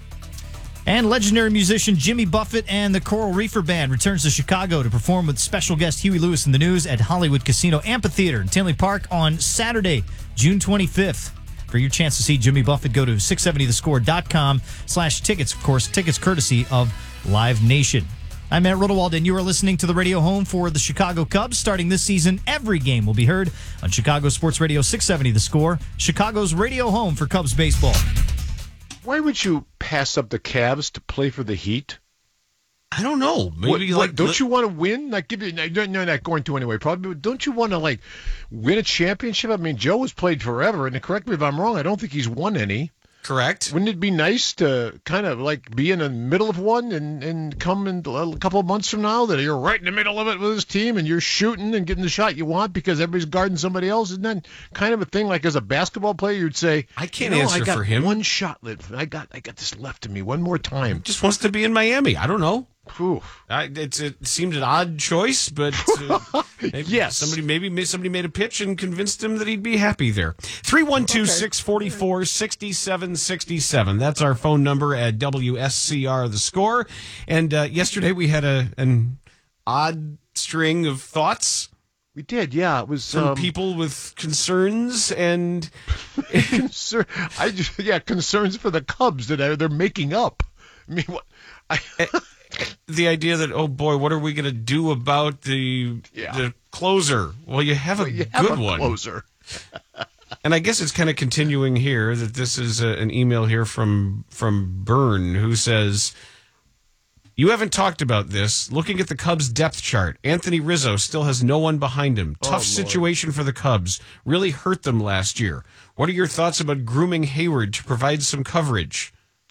And legendary musician Jimmy Buffett and the Coral Reefer Band returns to Chicago to perform with special guest Huey Lewis and the News at Hollywood Casino Amphitheater in Tinley Park on Saturday, June twenty-fifth. For your chance to see Jimmy Buffett, go to six seventy the score dot com slash tickets. Of course, tickets courtesy of Live Nation. I'm Matt Rodewald, and you are listening to the radio home for the Chicago Cubs. Starting this season, every game will be heard on Chicago Sports Radio six seventy The Score, Chicago's radio home for Cubs baseball. Why would you pass up the Cavs to play for the Heat? I don't know. Maybe what, like what, don't you want to win? Like, give you, you're not going to anyway. Probably. But don't you want to like win a championship? I mean, Joe has played forever, and correct me if I'm wrong. I don't think he's won any. Correct. Wouldn't it be nice to kind of like be in the middle of one and, and come in a couple of months from now that you're right in the middle of it with this team and you're shooting and getting the shot you want because everybody's guarding somebody else? Isn't that kind of a thing? Like as a basketball player, you'd say, I can't you know, answer I got for him. One shot left. I got I got this left in me. One more time. Just wants to be in Miami. I don't know. Whew. I, it's, it seemed an odd choice, but uh, maybe yes, somebody maybe somebody made a pitch and convinced him that he'd be happy there. three one two, six four four, six seven six seven. That's our phone number at W S C R The Score. And uh, yesterday we had a an odd string of thoughts. We did, yeah. It was from um, people with concerns and concern. I just, yeah, concerns for the Cubs that they're, they're making up. I mean, what? I, the idea that, oh boy, what are we going to do about the yeah. the closer? Well, you have a well, you have good a one. Closer. And I guess it's kind of continuing here that this is a, an email here from from Byrne who says, you haven't talked about this. Looking at the Cubs depth chart, Anthony Rizzo still has no one behind him. Oh, Tough situation for the Cubs. Really hurt them last year. What are your thoughts about grooming Hayward to provide some coverage?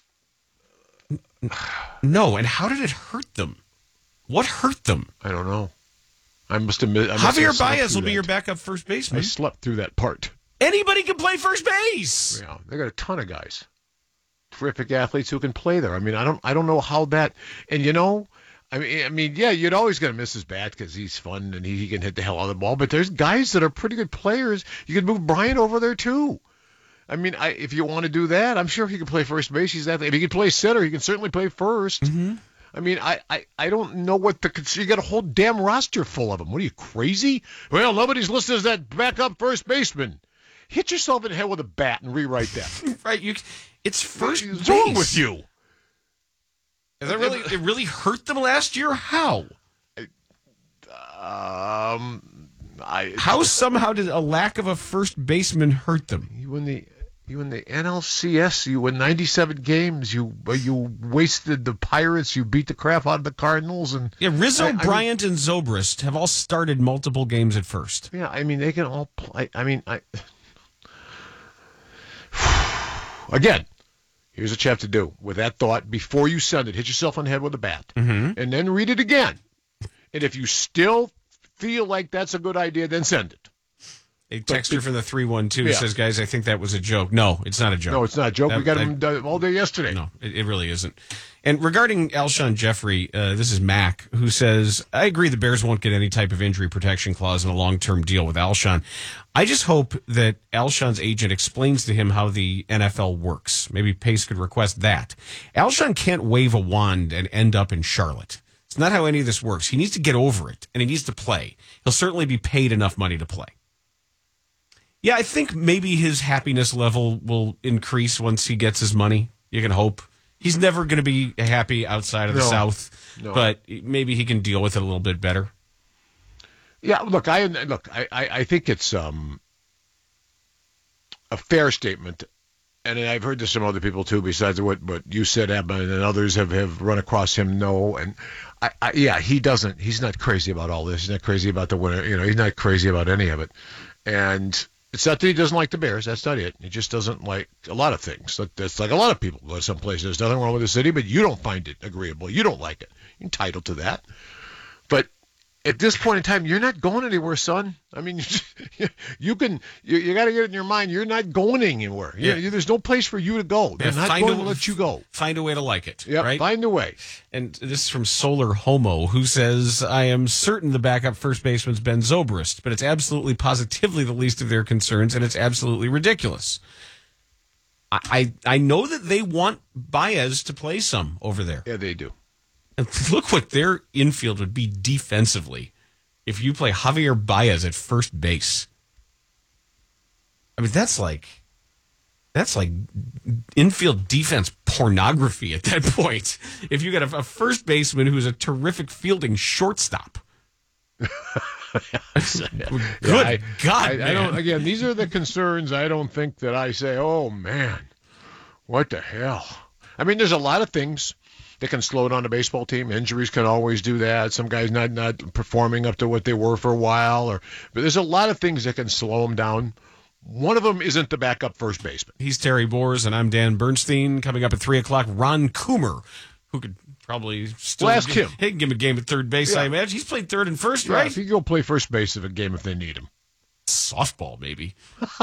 No, and how did it hurt them? What hurt them? I don't know. I must admit, I must Javier Baez will that. be your backup first baseman. I slept through that part. Anybody can play first base. Yeah, they got a ton of guys, terrific athletes who can play there. I mean, I don't, I don't know how that. And you know, I mean, I mean, yeah, you'd always gonna miss his bat because he's fun and he, he can hit the hell out of the ball. But there's guys that are pretty good players. You could move Bryant over there too. I mean, I, if you want to do that, I'm sure he can play first base. He's that. If he can play center, he can certainly play first. Mm-hmm. I mean, I, I, I don't know what the you got a whole damn roster full of them. What are you, crazy? Well, nobody's listed as that backup first baseman. Hit yourself in the head with a bat and rewrite that. Right, you. It's first What's base. wrong with you? Is that really? It really hurt them last year. How? Um, I. How somehow did a lack of a first baseman hurt them? You win the. You in the N L C S, you win ninety-seven games. You you wasted the Pirates. You beat the crap out of the Cardinals, and yeah, Rizzo, I, Bryant, I mean, and Zobrist have all started multiple games at first. Yeah, I mean they can all play. I mean, I again, here's what you have to do with that thought before you send it. Hit yourself on the head with a bat, mm-hmm. and then read it again. And if you still feel like that's a good idea, then send it. A texter from the three one two yeah. says, guys, I think that was a joke. No, it's not a joke. No, it's not a joke. That, we got that, him done all day yesterday. No, it, it really isn't. And regarding Alshon Jeffrey, uh, this is Mac, who says, I agree the Bears won't get any type of injury protection clause in a long-term deal with Alshon. I just hope that Alshon's agent explains to him how the N F L works. Maybe Pace could request that. Alshon can't wave a wand and end up in Charlotte. It's not how any of this works. He needs to get over it, and he needs to play. He'll certainly be paid enough money to play. Yeah, I think maybe his happiness level will increase once he gets his money. You can hope. He's never going to be happy outside of the no, South, no. but maybe he can deal with it a little bit better. Yeah, look, I look, I, I, I think it's um, a fair statement, and I've heard this from other people too. Besides what, what you said, Emma, and others have, have run across him. No, and I, I, yeah, he doesn't. He's not crazy about all this. He's not crazy about the winner. You know, he's not crazy about any of it, and. It's not that he doesn't like the Bears. That's not it. He just doesn't like a lot of things. That's like a lot of people go to some place. There's nothing wrong with the city, but you don't find it agreeable. You don't like it. You're entitled to that. But at this point in time, you're not going anywhere, son. I mean, you can. You, you got to get it in your mind. You're not going anywhere. Yeah. You, there's no place for you to go. They're yeah, not going a, to let you go. Find a way to like it. Yeah, right? Find a way. And this is from Solar Homo, who says, I am certain the backup first baseman's Ben Zobrist, but it's absolutely positively the least of their concerns, and it's absolutely ridiculous. I, I, I know that they want Baez to play some over there. Yeah, they do. And look what their infield would be defensively if you play Javier Baez at first base. I mean, that's like That's like infield defense pornography at that point. If you got a, a first baseman who's a terrific fielding shortstop. Good Yeah, I, God, I, man. I don't. Again, these are the concerns. I don't think that I say, "Oh man, what the hell." I mean, there's a lot of things that can slow down a baseball team. Injuries can always do that. Some guys not not performing up to what they were for a while, or but there's a lot of things that can slow them down. One of them isn't the backup first baseman. He's Terry Boers, and I'm Dan Bernstein. Coming up at three o'clock, Ron Coomer, who could probably still Well, ask give, him. He can give him a game at third base, Yeah. I imagine. He's played third and first, Yeah, right? if he go play first base of a game if they need him. Softball, maybe.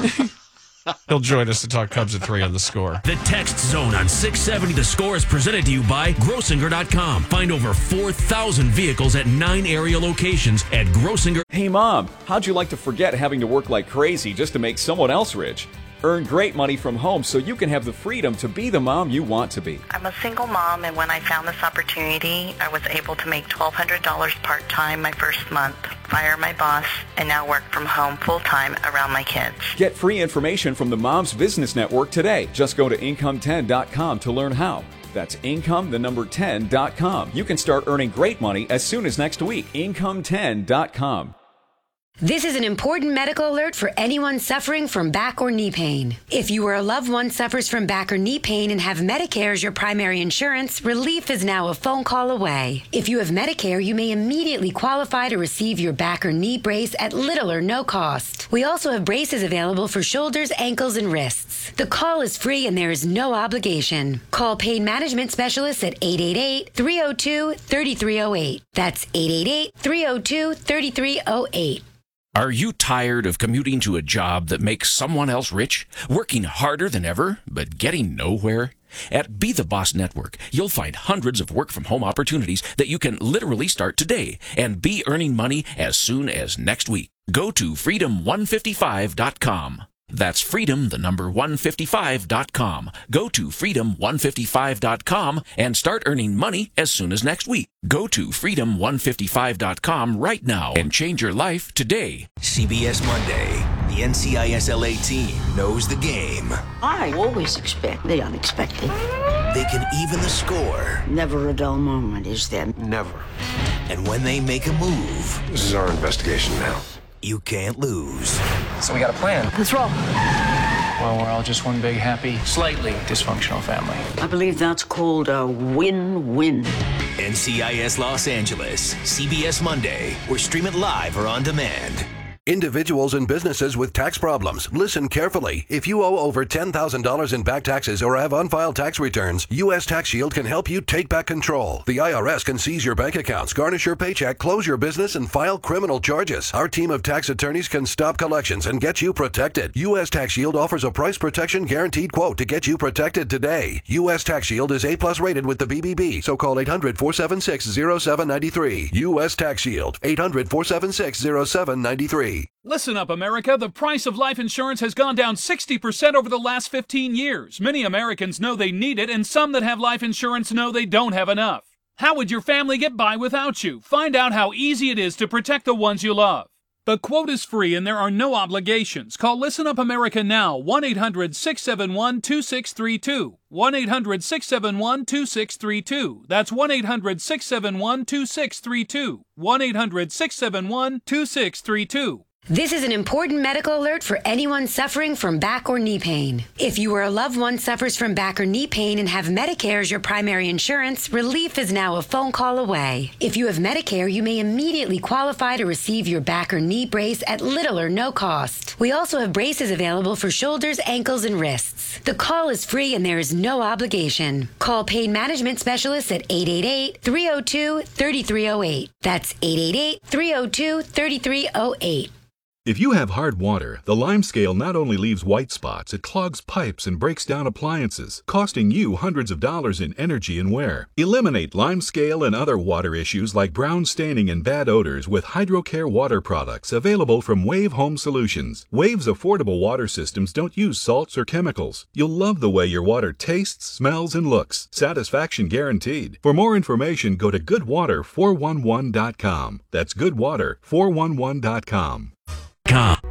He'll join us to talk Cubs at three on The Score. The Text Zone on six seventy The Score is presented to you by Grossinger dot com. Find over four thousand vehicles at nine area locations at Grossinger. Hey, Mom, how'd you like to forget having to work like crazy just to make someone else rich? Earn great money from home so you can have the freedom to be the mom you want to be. I'm a single mom, and when I found this opportunity, I was able to make twelve hundred dollars part-time my first month, fire my boss, and now work from home full-time around my kids. Get free information from the Moms Business Network today. Just go to income ten dot com to learn how. That's income, the number ten dot com. You can start earning great money as soon as next week. income ten dot com. This is an important medical alert for anyone suffering from back or knee pain. If you or a loved one suffers from back or knee pain and have Medicare as your primary insurance, relief is now a phone call away. If you have Medicare, you may immediately qualify to receive your back or knee brace at little or no cost. We also have braces available for shoulders, ankles, and wrists. The call is free and there is no obligation. Call Pain Management Specialists at eight eight eight, three oh two, three three oh eight. That's eight eight eight, three oh two, three three oh eight. Are you tired of commuting to a job that makes someone else rich? Working harder than ever, but getting nowhere? At Be The Boss Network, you'll find hundreds of work-from-home opportunities that you can literally start today and be earning money as soon as next week. Go to freedom one fifty-five dot com. That's freedom, the number one fifty-five dot com. Go to freedom one fifty-five dot com and start earning money as soon as next week. Go to freedom one fifty-five dot com right now and change your life today. C B S Monday. The N C I S L A team knows the game. I always expect the unexpected. They can even the score. Never a dull moment, is there? Never. And when they make a move, This is our investigation now. you can't lose. So we got a plan. Let's roll. Well, we're all just one big, happy, slightly dysfunctional family. I believe that's called a win-win. N C I S Los Angeles, C B S Monday, or stream it live or on demand. Individuals and businesses with tax problems, listen carefully. If you owe over ten thousand dollars in back taxes or have unfiled tax returns, U S Tax Shield can help you take back control. The I R S can seize your bank accounts, garnish your paycheck, close your business, and file criminal charges. Our team of tax attorneys can stop collections and get you protected. U S Tax Shield offers a price protection guaranteed quote to get you protected today. U S Tax Shield is A plus rated with the B B B, so call eight hundred, four seven six, oh seven nine three. U S Tax Shield, eight hundred, four seven six, oh seven nine three. Listen up, America. The price of life insurance has gone down sixty percent over the last fifteen years. Many Americans know they need it, and some that have life insurance know they don't have enough. How would your family get by without you? Find out how easy it is to protect the ones you love. The quote is free and there are no obligations. Call Listen Up America now, one eight hundred, six seven one, two six three two. one eight hundred, six seven one, two six three two. That's one eight hundred, six seven one, two six three two. one eight hundred, six seven one, two six three two. This is an important medical alert for anyone suffering from back or knee pain. If you or a loved one suffers from back or knee pain and have Medicare as your primary insurance, relief is now a phone call away. If you have Medicare, you may immediately qualify to receive your back or knee brace at little or no cost. We also have braces available for shoulders, ankles, and wrists. The call is free and there is no obligation. Call Pain Management Specialists at eight eight eight, three oh two, three three oh eight. That's eight eight eight, three oh two, three three oh eight. If you have hard water, the Lime Scale not only leaves white spots, it clogs pipes and breaks down appliances, costing you hundreds of dollars in energy and wear. Eliminate Lime Scale and other water issues like brown staining and bad odors with HydroCare water products available from Wave Home Solutions. Wave's affordable water systems don't use salts or chemicals. You'll love the way your water tastes, smells, and looks. Satisfaction guaranteed. For more information, go to good water four one one dot com. That's good water four one one dot com.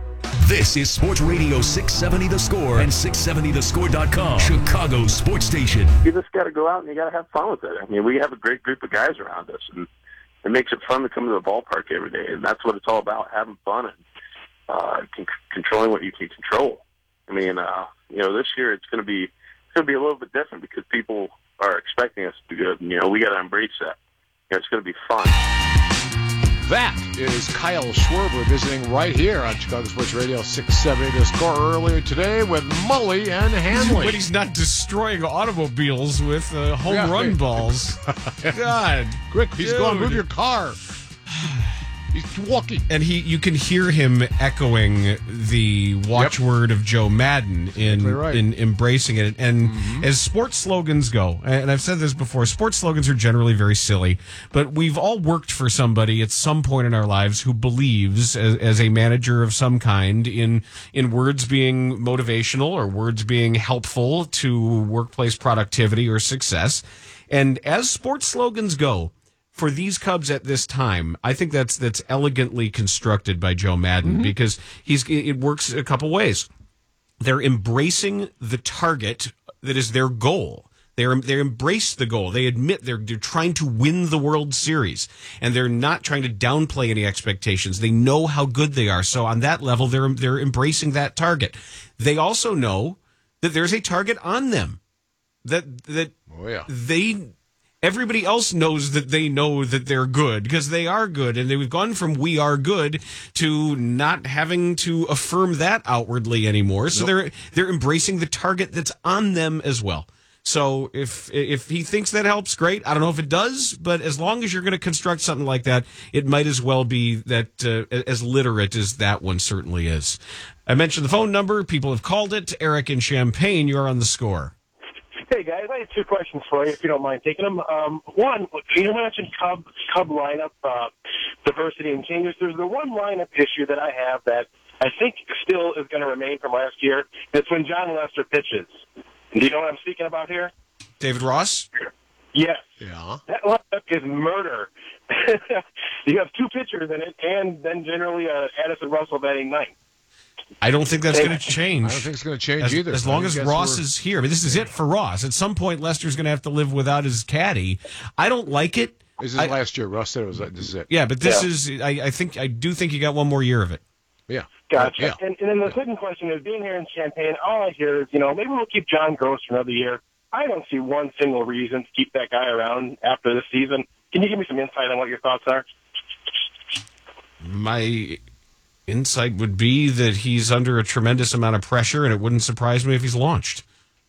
This is Sports Radio six seventy The Score and six seventy the score dot com, Chicago's sports station. You just got to go out and you got to have fun with it. I mean, we have a great group of guys around us, and it makes it fun to come to the ballpark every day, and that's what it's all about, having fun and uh, con- controlling what you can control. I mean, uh, you know, this year it's going to be it's going to be a little bit different because people are expecting us to do good, and, you know, we got to embrace that. You know, it's going to be fun. That is Kyle Schwarber visiting right here on Chicago Sports Radio six seventy The Score earlier today with Mully and Hanley. But he's not destroying automobiles with uh, home Yeah, run wait. balls. God. Quick, he's Dude. going, move your car. He's walking. And he, you can hear him echoing the watchword of Joe Madden in Exactly right. in embracing it. And Mm-hmm. as sports slogans go, and I've said this before, sports slogans are generally very silly, but we've all worked for somebody at some point in our lives who believes, as, as a manager of some kind, in in words being motivational or words being helpful to workplace productivity or success. And as sports slogans go, for these Cubs at this time, I think that's that's elegantly constructed by Joe Madden Mm-hmm. because he's it works a couple ways. They're embracing the target that is their goal. They're they embrace the goal. They admit they're they're trying to win the World Series, and they're not trying to downplay any expectations. They know how good they are. So on that level, they're they're embracing that target. They also know that there's a target on them. That that Oh, yeah. they. Everybody else knows that they know that they're good because they are good, and they've gone from "we are good" to not having to affirm that outwardly anymore. So Nope. they're they're embracing the target that's on them as well. So if if he thinks that helps, great. I don't know if it does, but as long as you're going to construct something like that, it might as well be that uh, as literate as that one certainly is. I mentioned the phone number. People have called it. Eric in Champaign, you are on The Score. Hey, guys, I have two questions for you, if you don't mind taking them. Um, one, you mentioned Cub, Cub lineup uh, diversity and changes. There's the one lineup issue that I have that I think still is going to remain from last year. It's when John Lester pitches. Do you know what I'm speaking about here? David Ross? Yes. Yeah. That lineup is murder. You have two pitchers in it, and then generally uh, Addison Russell batting ninth. I don't think that's going to change. I don't think it's going to change as, either. As I long think as that's Ross where- is here. I mean, this is it for Ross. At some point, Lester's going to have to live without his caddy. I don't like it. This is I- last year. Russ said it was. This is it. Yeah, but this Yeah. is. I, I think. I do think you got one more year of it. Yeah. Gotcha. Yeah. And, and then the second question is, being here in Champaign, all I hear is, you know, maybe we'll keep John Gross for another year. I don't see one single reason to keep that guy around after this season. Can you give me some insight on what your thoughts are? My insight would be that he's under a tremendous amount of pressure, and it wouldn't surprise me if he's launched.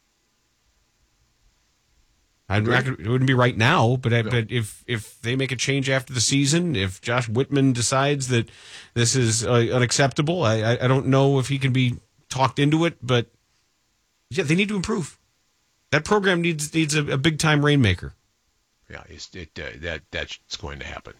I'd not gonna- it wouldn't be right now, but I, but if if they make a change after the season, if Josh Whitman decides that this is uh, unacceptable, I, I I don't know if he can be talked into it, but yeah, they need to improve. That program needs needs a, a big time rainmaker. Yeah. It's, it uh, that that's going to happen.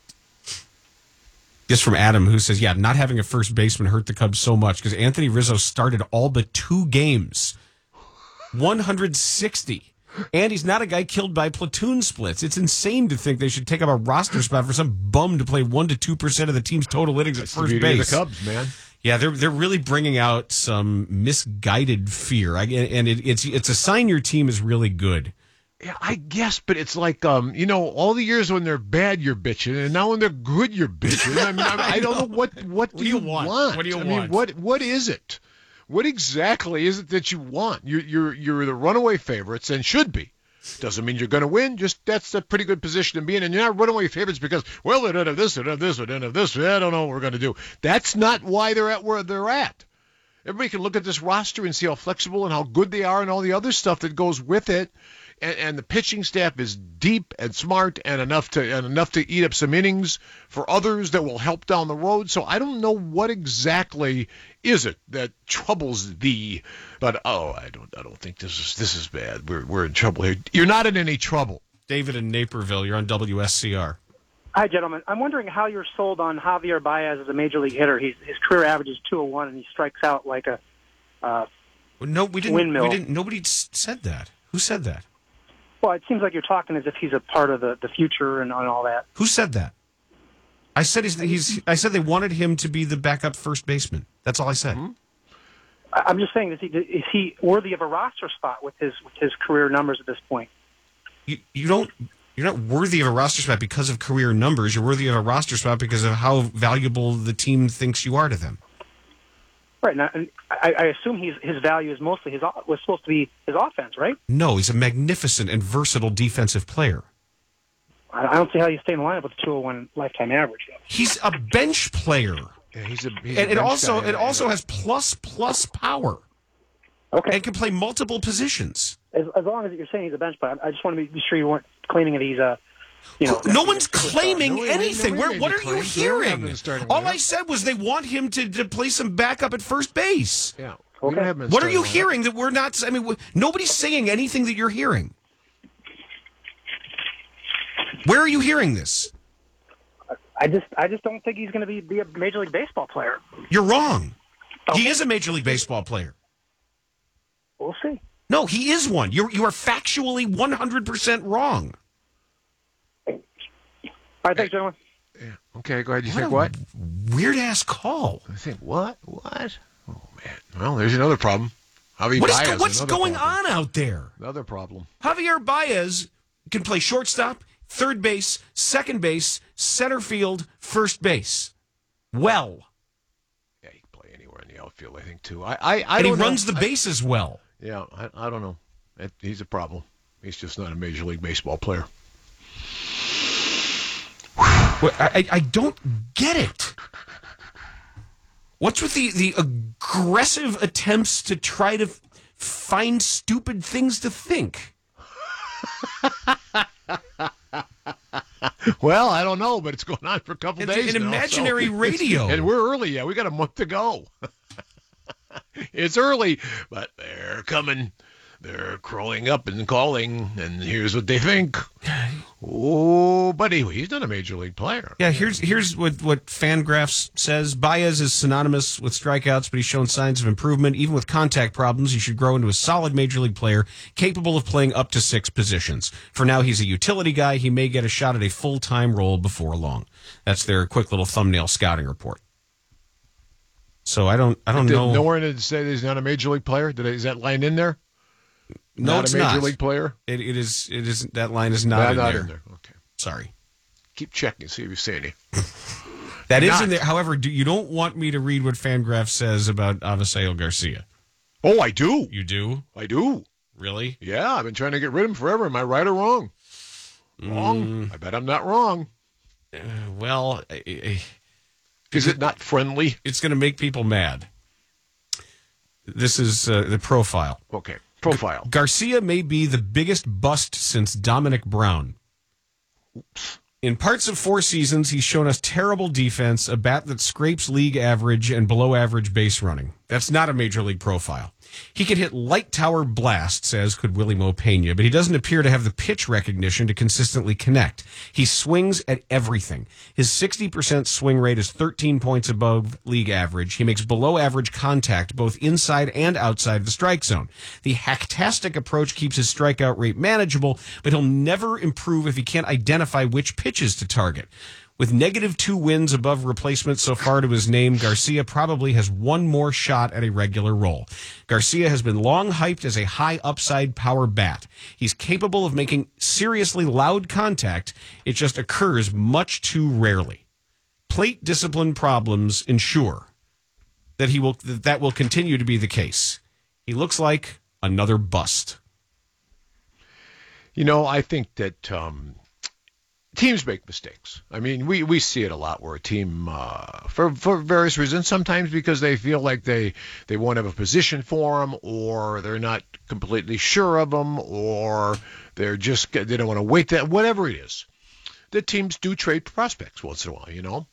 This from Adam, who says, yeah, not having a first baseman hurt the Cubs so much because Anthony Rizzo started all but two games, one hundred sixty. And he's not a guy killed by platoon splits. It's insane to think they should take up a roster spot for some bum to play one to two percent of the team's total innings at That's the first beauty of base. the Cubs, man. Yeah, they're they're really bringing out some misguided fear, I, and it, it's it's a sign your team is really good. Yeah, I guess, but it's like, um, you know, all the years when they're bad, you're bitching, and now when they're good, you're bitching. I mean, I, I don't know what what do you want? What do you I want? mean, what what is it? What exactly is it that you want? You're you're you're the runaway favorites and should be. Doesn't mean you're going to win. Just that's a pretty good position to be in, and you're not runaway favorites because well, they don't have this, they don't have this, they don't have this. I don't know what we're going to do. That's not why they're at where they're at. Everybody can look at this roster and see how flexible and how good they are, and all the other stuff that goes with it. And, and the pitching staff is deep and smart and enough to and enough to eat up some innings for others that will help down the road. So I don't know what exactly is it that troubles thee, but oh, I don't I don't think this is this is bad. We're we're in trouble here. You're not in any trouble. David in Naperville, you're on W S C R. Hi, gentlemen. I'm wondering how you're sold on Javier Baez as a major league hitter. He's, his career average is two oh one, and he strikes out like a uh, No, we didn't. windmill. We didn't. Nobody s- said that. Who said that? Well, it seems like you're talking as if he's a part of the, the future and, and all that. Who said that? I said he's, he's. I said they wanted him to be the backup first baseman. That's all I said. I- I'm just saying, is he is he worthy of a roster spot with his with his career numbers at this point? You, you don't. You're not worthy of a roster spot because of career numbers. You're worthy of a roster spot because of how valuable the team thinks you are to them. Right. Now, and I, I assume he's, his value is mostly his was supposed to be his offense, right? No, he's a magnificent and versatile defensive player. I, I don't see how you stay in the lineup with a two oh one lifetime average. He's a bench player. Yeah, he's a. He's and a it bench also guy, it yeah, also yeah. has plus plus power. Okay. And can play multiple positions. As, as long as you're saying he's a bench player, I just want to be sure you weren't claiming that he's a. You know, no one's claiming No, anything. no, Where, no, what no, are you no, no, hearing? no, no, no, All I said was they want him to, to play some backup at first base. Yeah. Okay. don't have him in What are you starting lineup. hearing that we're not? I mean, wh- nobody's saying anything that you're hearing. Where are you hearing this? I just, I just don't think he's going to be, be a Major League Baseball player. You're wrong. He is a Major League Baseball player. We'll see. No, he is one. You're you are factually one hundred percent wrong. All right, thanks, gentlemen. Yeah. Okay, go ahead. You What think a what? Weird ass call. I think what? What? Oh man. Well, there's another problem. Javier What is Baez go- is what's another going problem. on out there? Another problem. Javier Baez can play shortstop, third base, second base, center field, first base. Well. Yeah, he can play anywhere in the outfield, I think, too. I, I, I and he don't know. runs the I- bases well. Yeah, I, I don't know. It, he's a problem. He's just not a Major League Baseball player. Well, I, I don't get it. What's with the, the aggressive attempts to try to f- find stupid things to think? Well, I don't know, but it's going on for a couple It's days an now, imaginary so- radio. And we're early. Yeah, we got a month to go. It's early, but they're coming. They're crawling up and calling, and here's what they think. Oh, but anyway, he's not a Major League player. Yeah, here's here's what, what Fangraphs says. Baez is synonymous with strikeouts, but he's shown signs of improvement. Even with contact problems, he should grow into a solid Major League player capable of playing up to six positions. For now, he's a utility guy. He may get a shot at a full-time role before long. That's their quick little thumbnail scouting report. So I don't I don't Did know. nowhere did it say that he's not a Major League player? Did I, is that line in there? No, not it's a Major not. League player? It, it is. It is. That line is not, Nah, in, not there. in there. Okay. Sorry. Keep checking, see if you see any. That is Not. in there. However, do, you don't want me to read what Fangraph says about Avisail Garcia. Oh, I do. You do? I do. Really? Yeah, I've been trying to get rid of him forever. Am I right or wrong? Wrong. Mm. I bet I'm not wrong. Uh, well, I, I, Is it not friendly? It's going to make people mad. This is uh, the profile. Okay, profile. Garcia may be the biggest bust since Dominic Brown. Oops. In parts of four seasons, he's shown us terrible defense, a bat that scrapes league average, and below average base running. That's not a major league profile. He could hit light tower blasts, as could Willie Mo Pena, but he doesn't appear to have the pitch recognition to consistently connect. He swings at everything. His sixty percent swing rate is thirteen points above league average. He makes below average contact both inside and outside the strike zone. The hacktastic approach keeps his strikeout rate manageable, but he'll never improve if he can't identify which pitches to target. With negative two wins above replacement so far to his name, Garcia probably has one more shot at a regular role. Garcia has been long hyped as a high upside power bat. He's capable of making seriously loud contact. It just occurs much too rarely. Plate discipline problems ensure that he will that, that will continue to be the case. He looks like another bust. You know, I think that um, teams make mistakes. I mean, we, we see it a lot where a team, uh, for for various reasons, sometimes because they feel like they, they won't have a position for him, or they're not completely sure of him, or they're just they don't want to wait that whatever it is. The teams do trade prospects once in a while, you know.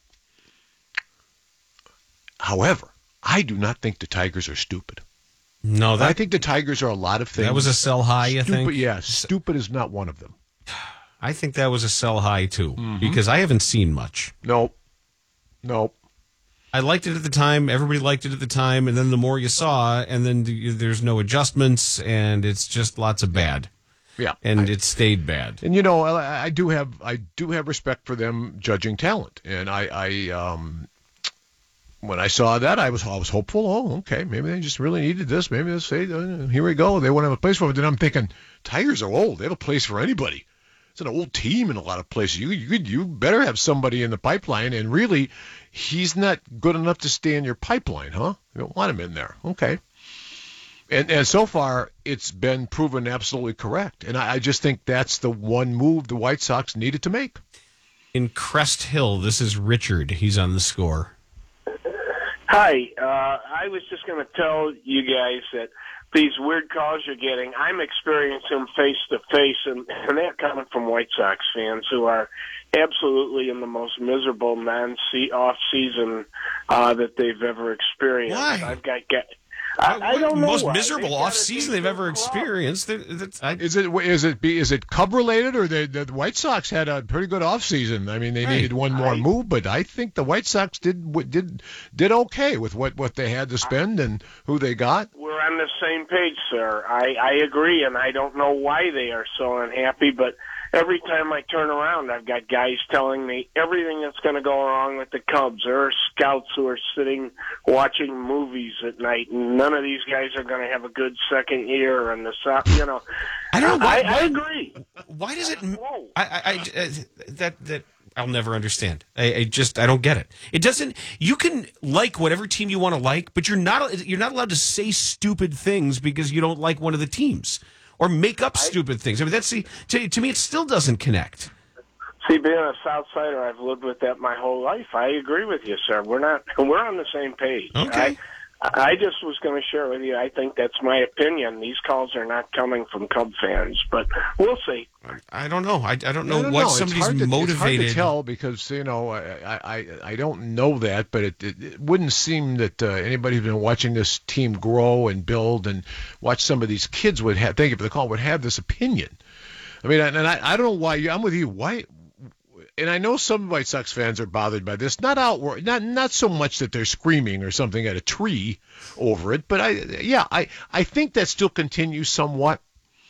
However, I do not think the Tigers are stupid. No, that, I think the Tigers are a lot of things. That was a sell high, you stupid, think? Yeah, stupid is not one of them. I think that was a sell high, too, Mm-hmm. because I haven't seen much. Nope. Nope. I liked it at the time. Everybody liked it at the time. And then the more you saw, and then the, there's no adjustments, and it's just lots of bad. Yeah. And I, it stayed bad. And, you know, I, I do have I do have respect for them judging talent. And I, I um, when I saw that, I was I was hopeful. Oh, okay, maybe they just really needed this. Maybe they'll say, uh, here we go. They won't have a place for it. Then I'm thinking, Tigers are old. They have a place for anybody. It's an old team in a lot of places. You you you better have somebody in the pipeline. And really, he's not good enough to stay in your pipeline, huh? You don't want him in there. Okay. And and so far, it's been proven absolutely correct. And I, I just think that's the one move the White Sox needed to make. In Crest Hill, this is Richard. He's on the score. Hi, uh, I was just going to tell you guys that these weird calls you're getting, I'm experiencing them face to face, and and they're coming from White Sox fans who are absolutely in the most miserable non-off season uh, that they've ever experienced. Why? I've got get. I, I don't know. Most why. miserable off season they've ever experienced. They're, that's, I, Is it is it is it Cub related, or the the White Sox had a pretty good off season? I mean, they Right. needed one more I- move, but I think the White Sox did did did okay with what, what they had to spend and who they got. We're on the same page, sir. I, I agree, and I don't know why they are so unhappy, but every time I turn around, I've got guys telling me everything that's going to go wrong with the Cubs. There are scouts who are sitting watching movies at night, and none of these guys are going to have a good second year. And the Sox, you know, I don't know why. I, I agree. Why does it? I, I, I uh, that that I'll never understand. I, I just I don't get it. It doesn't. You can like whatever team you want to like, but you're not you're not allowed to say stupid things because you don't like one of the teams or make up stupid things. I mean, that's the to, to me it still doesn't connect. See, being a South Sider, I've lived with that my whole life. I agree with you, sir. We're not. We're on the same page. Okay. I, I just was going to share with you. I think that's my opinion. These calls are not coming from Cub fans, but we'll see. I don't know. I, I don't know I don't what know. It's somebody's hard to, motivated. It's hard to tell because you know I I, I don't know that, but it, it, it wouldn't seem that uh, anybody who's been watching this team grow and build and watch some of these kids would have. Thank you for the call. Would have this opinion. I mean, and I I don't know why. You, I'm with you. Why? And I know some White Sox fans are bothered by this. Not outward, not not so much that they're screaming or something at a tree over it, but I yeah I I think that still continues somewhat.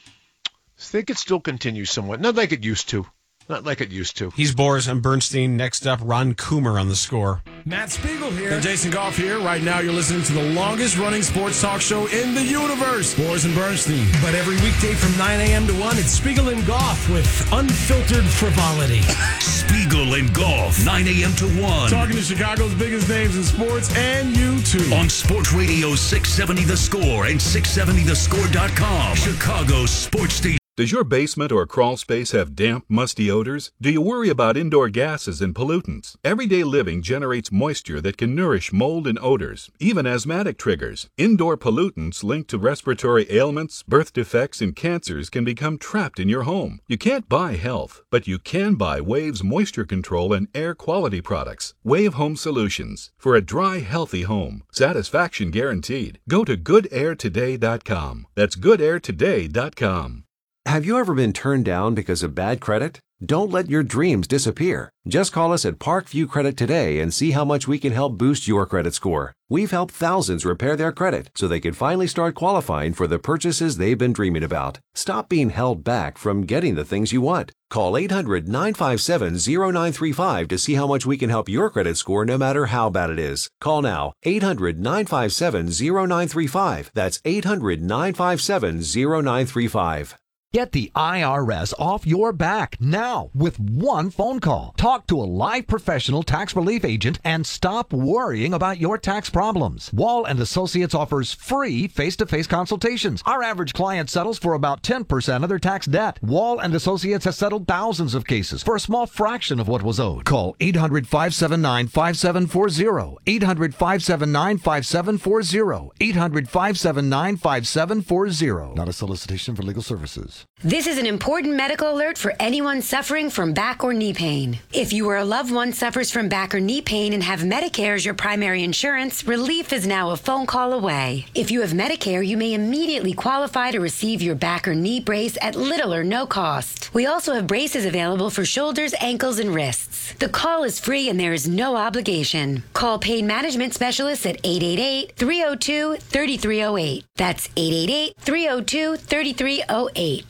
I think it still continues somewhat. Not like it used to. Not like it used to. He's Boris. I'm Bernstein. Next up, Ron Coomer on the score. Matt Spiegel here. And Jason Goff here. Right now, you're listening to the longest running sports talk show in the universe, Boris and Bernstein. But every weekday from nine a.m. to one, it's Spiegel and Goff with unfiltered frivolity. Spiegel and Goff, nine a.m. to one. Talking to Chicago's biggest names in sports and you too. On Sports Radio six seventy The Score and six seventy the score dot com. Chicago's sports station. Does your basement or crawl space have damp, musty odors? Do you worry about indoor gases and pollutants? Everyday living generates moisture that can nourish mold and odors, even asthmatic triggers. Indoor pollutants linked to respiratory ailments, birth defects, and cancers can become trapped in your home. You can't buy health, but you can buy Wave's moisture control and air quality products. Wave Home Solutions. For a dry, healthy home. Satisfaction guaranteed. Go to good air today dot com. That's good air today dot com. Have you ever been turned down because of bad credit? Don't let your dreams disappear. Just call us at Parkview Credit today and see how much we can help boost your credit score. We've helped thousands repair their credit so they can finally start qualifying for the purchases they've been dreaming about. Stop being held back from getting the things you want. Call eight hundred nine five seven zero nine three five to see how much we can help your credit score no matter how bad it is. Call now, eight hundred nine five seven zero nine three five. That's eight hundred nine five seven zero nine three five. Get the I R S off your back now with one phone call. Talk to a live professional tax relief agent and stop worrying about your tax problems. Wall and Associates offers free face-to-face consultations. Our average client settles for about ten percent of their tax debt. Wall and Associates has settled thousands of cases for a small fraction of what was owed. Call eight hundred five seven nine five seven four zero. eight hundred five seven nine five seven four zero. eight hundred five seven nine five seven four zero. Not a solicitation for legal services. This is an important medical alert for anyone suffering from back or knee pain. If you or a loved one suffers from back or knee pain and have Medicare as your primary insurance, relief is now a phone call away. If you have Medicare, you may immediately qualify to receive your back or knee brace at little or no cost. We also have braces available for shoulders, ankles, and wrists. The call is free and there is no obligation. Call Pain Management Specialists at eight eight eight, three oh two, three three oh eight. That's eight eight eight, three oh two, three three oh eight.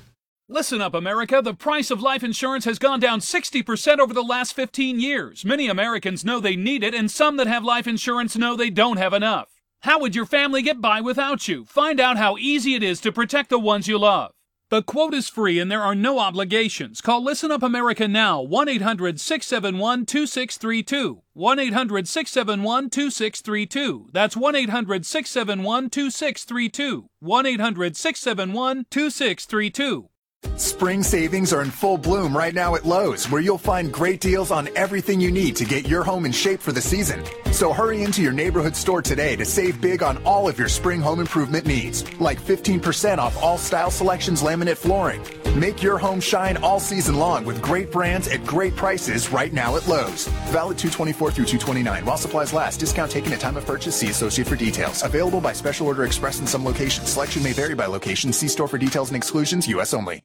Listen up, America. The price of life insurance has gone down sixty percent over the last fifteen years. Many Americans know they need it, and some that have life insurance know they don't have enough. How would your family get by without you? Find out how easy it is to protect the ones you love. The quote is free and there are no obligations. Call Listen Up America now, one eight hundred six seven one two six three two. one eight hundred six seven one two six three two. That's one eight hundred six seven one two six three two. one eight hundred six seven one two six three two. Spring savings are in full bloom right now at Lowe's, where you'll find great deals on everything you need to get your home in shape for the season. So hurry into your neighborhood store today to save big on all of your spring home improvement needs, like fifteen percent off all style selections laminate flooring. Make your home shine all season long with great brands at great prices right now at Lowe's. Valid two twenty-four through two twenty-nine while supplies last. Discount taken at time of purchase. See associate for details. Available by special order express in some locations. Selection may vary by location. See store for details and exclusions. U S only.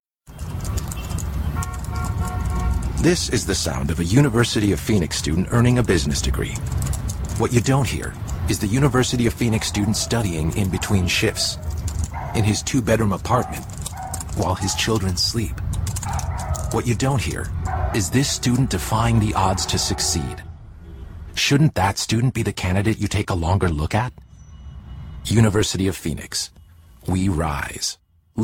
This is the sound of a University of Phoenix student earning a business degree. What you don't hear is the University of Phoenix student studying in between shifts, in his two-bedroom apartment, while his children sleep. What you don't hear is this student defying the odds to succeed. Shouldn't that student be the candidate you take a longer look at? University of Phoenix. We rise.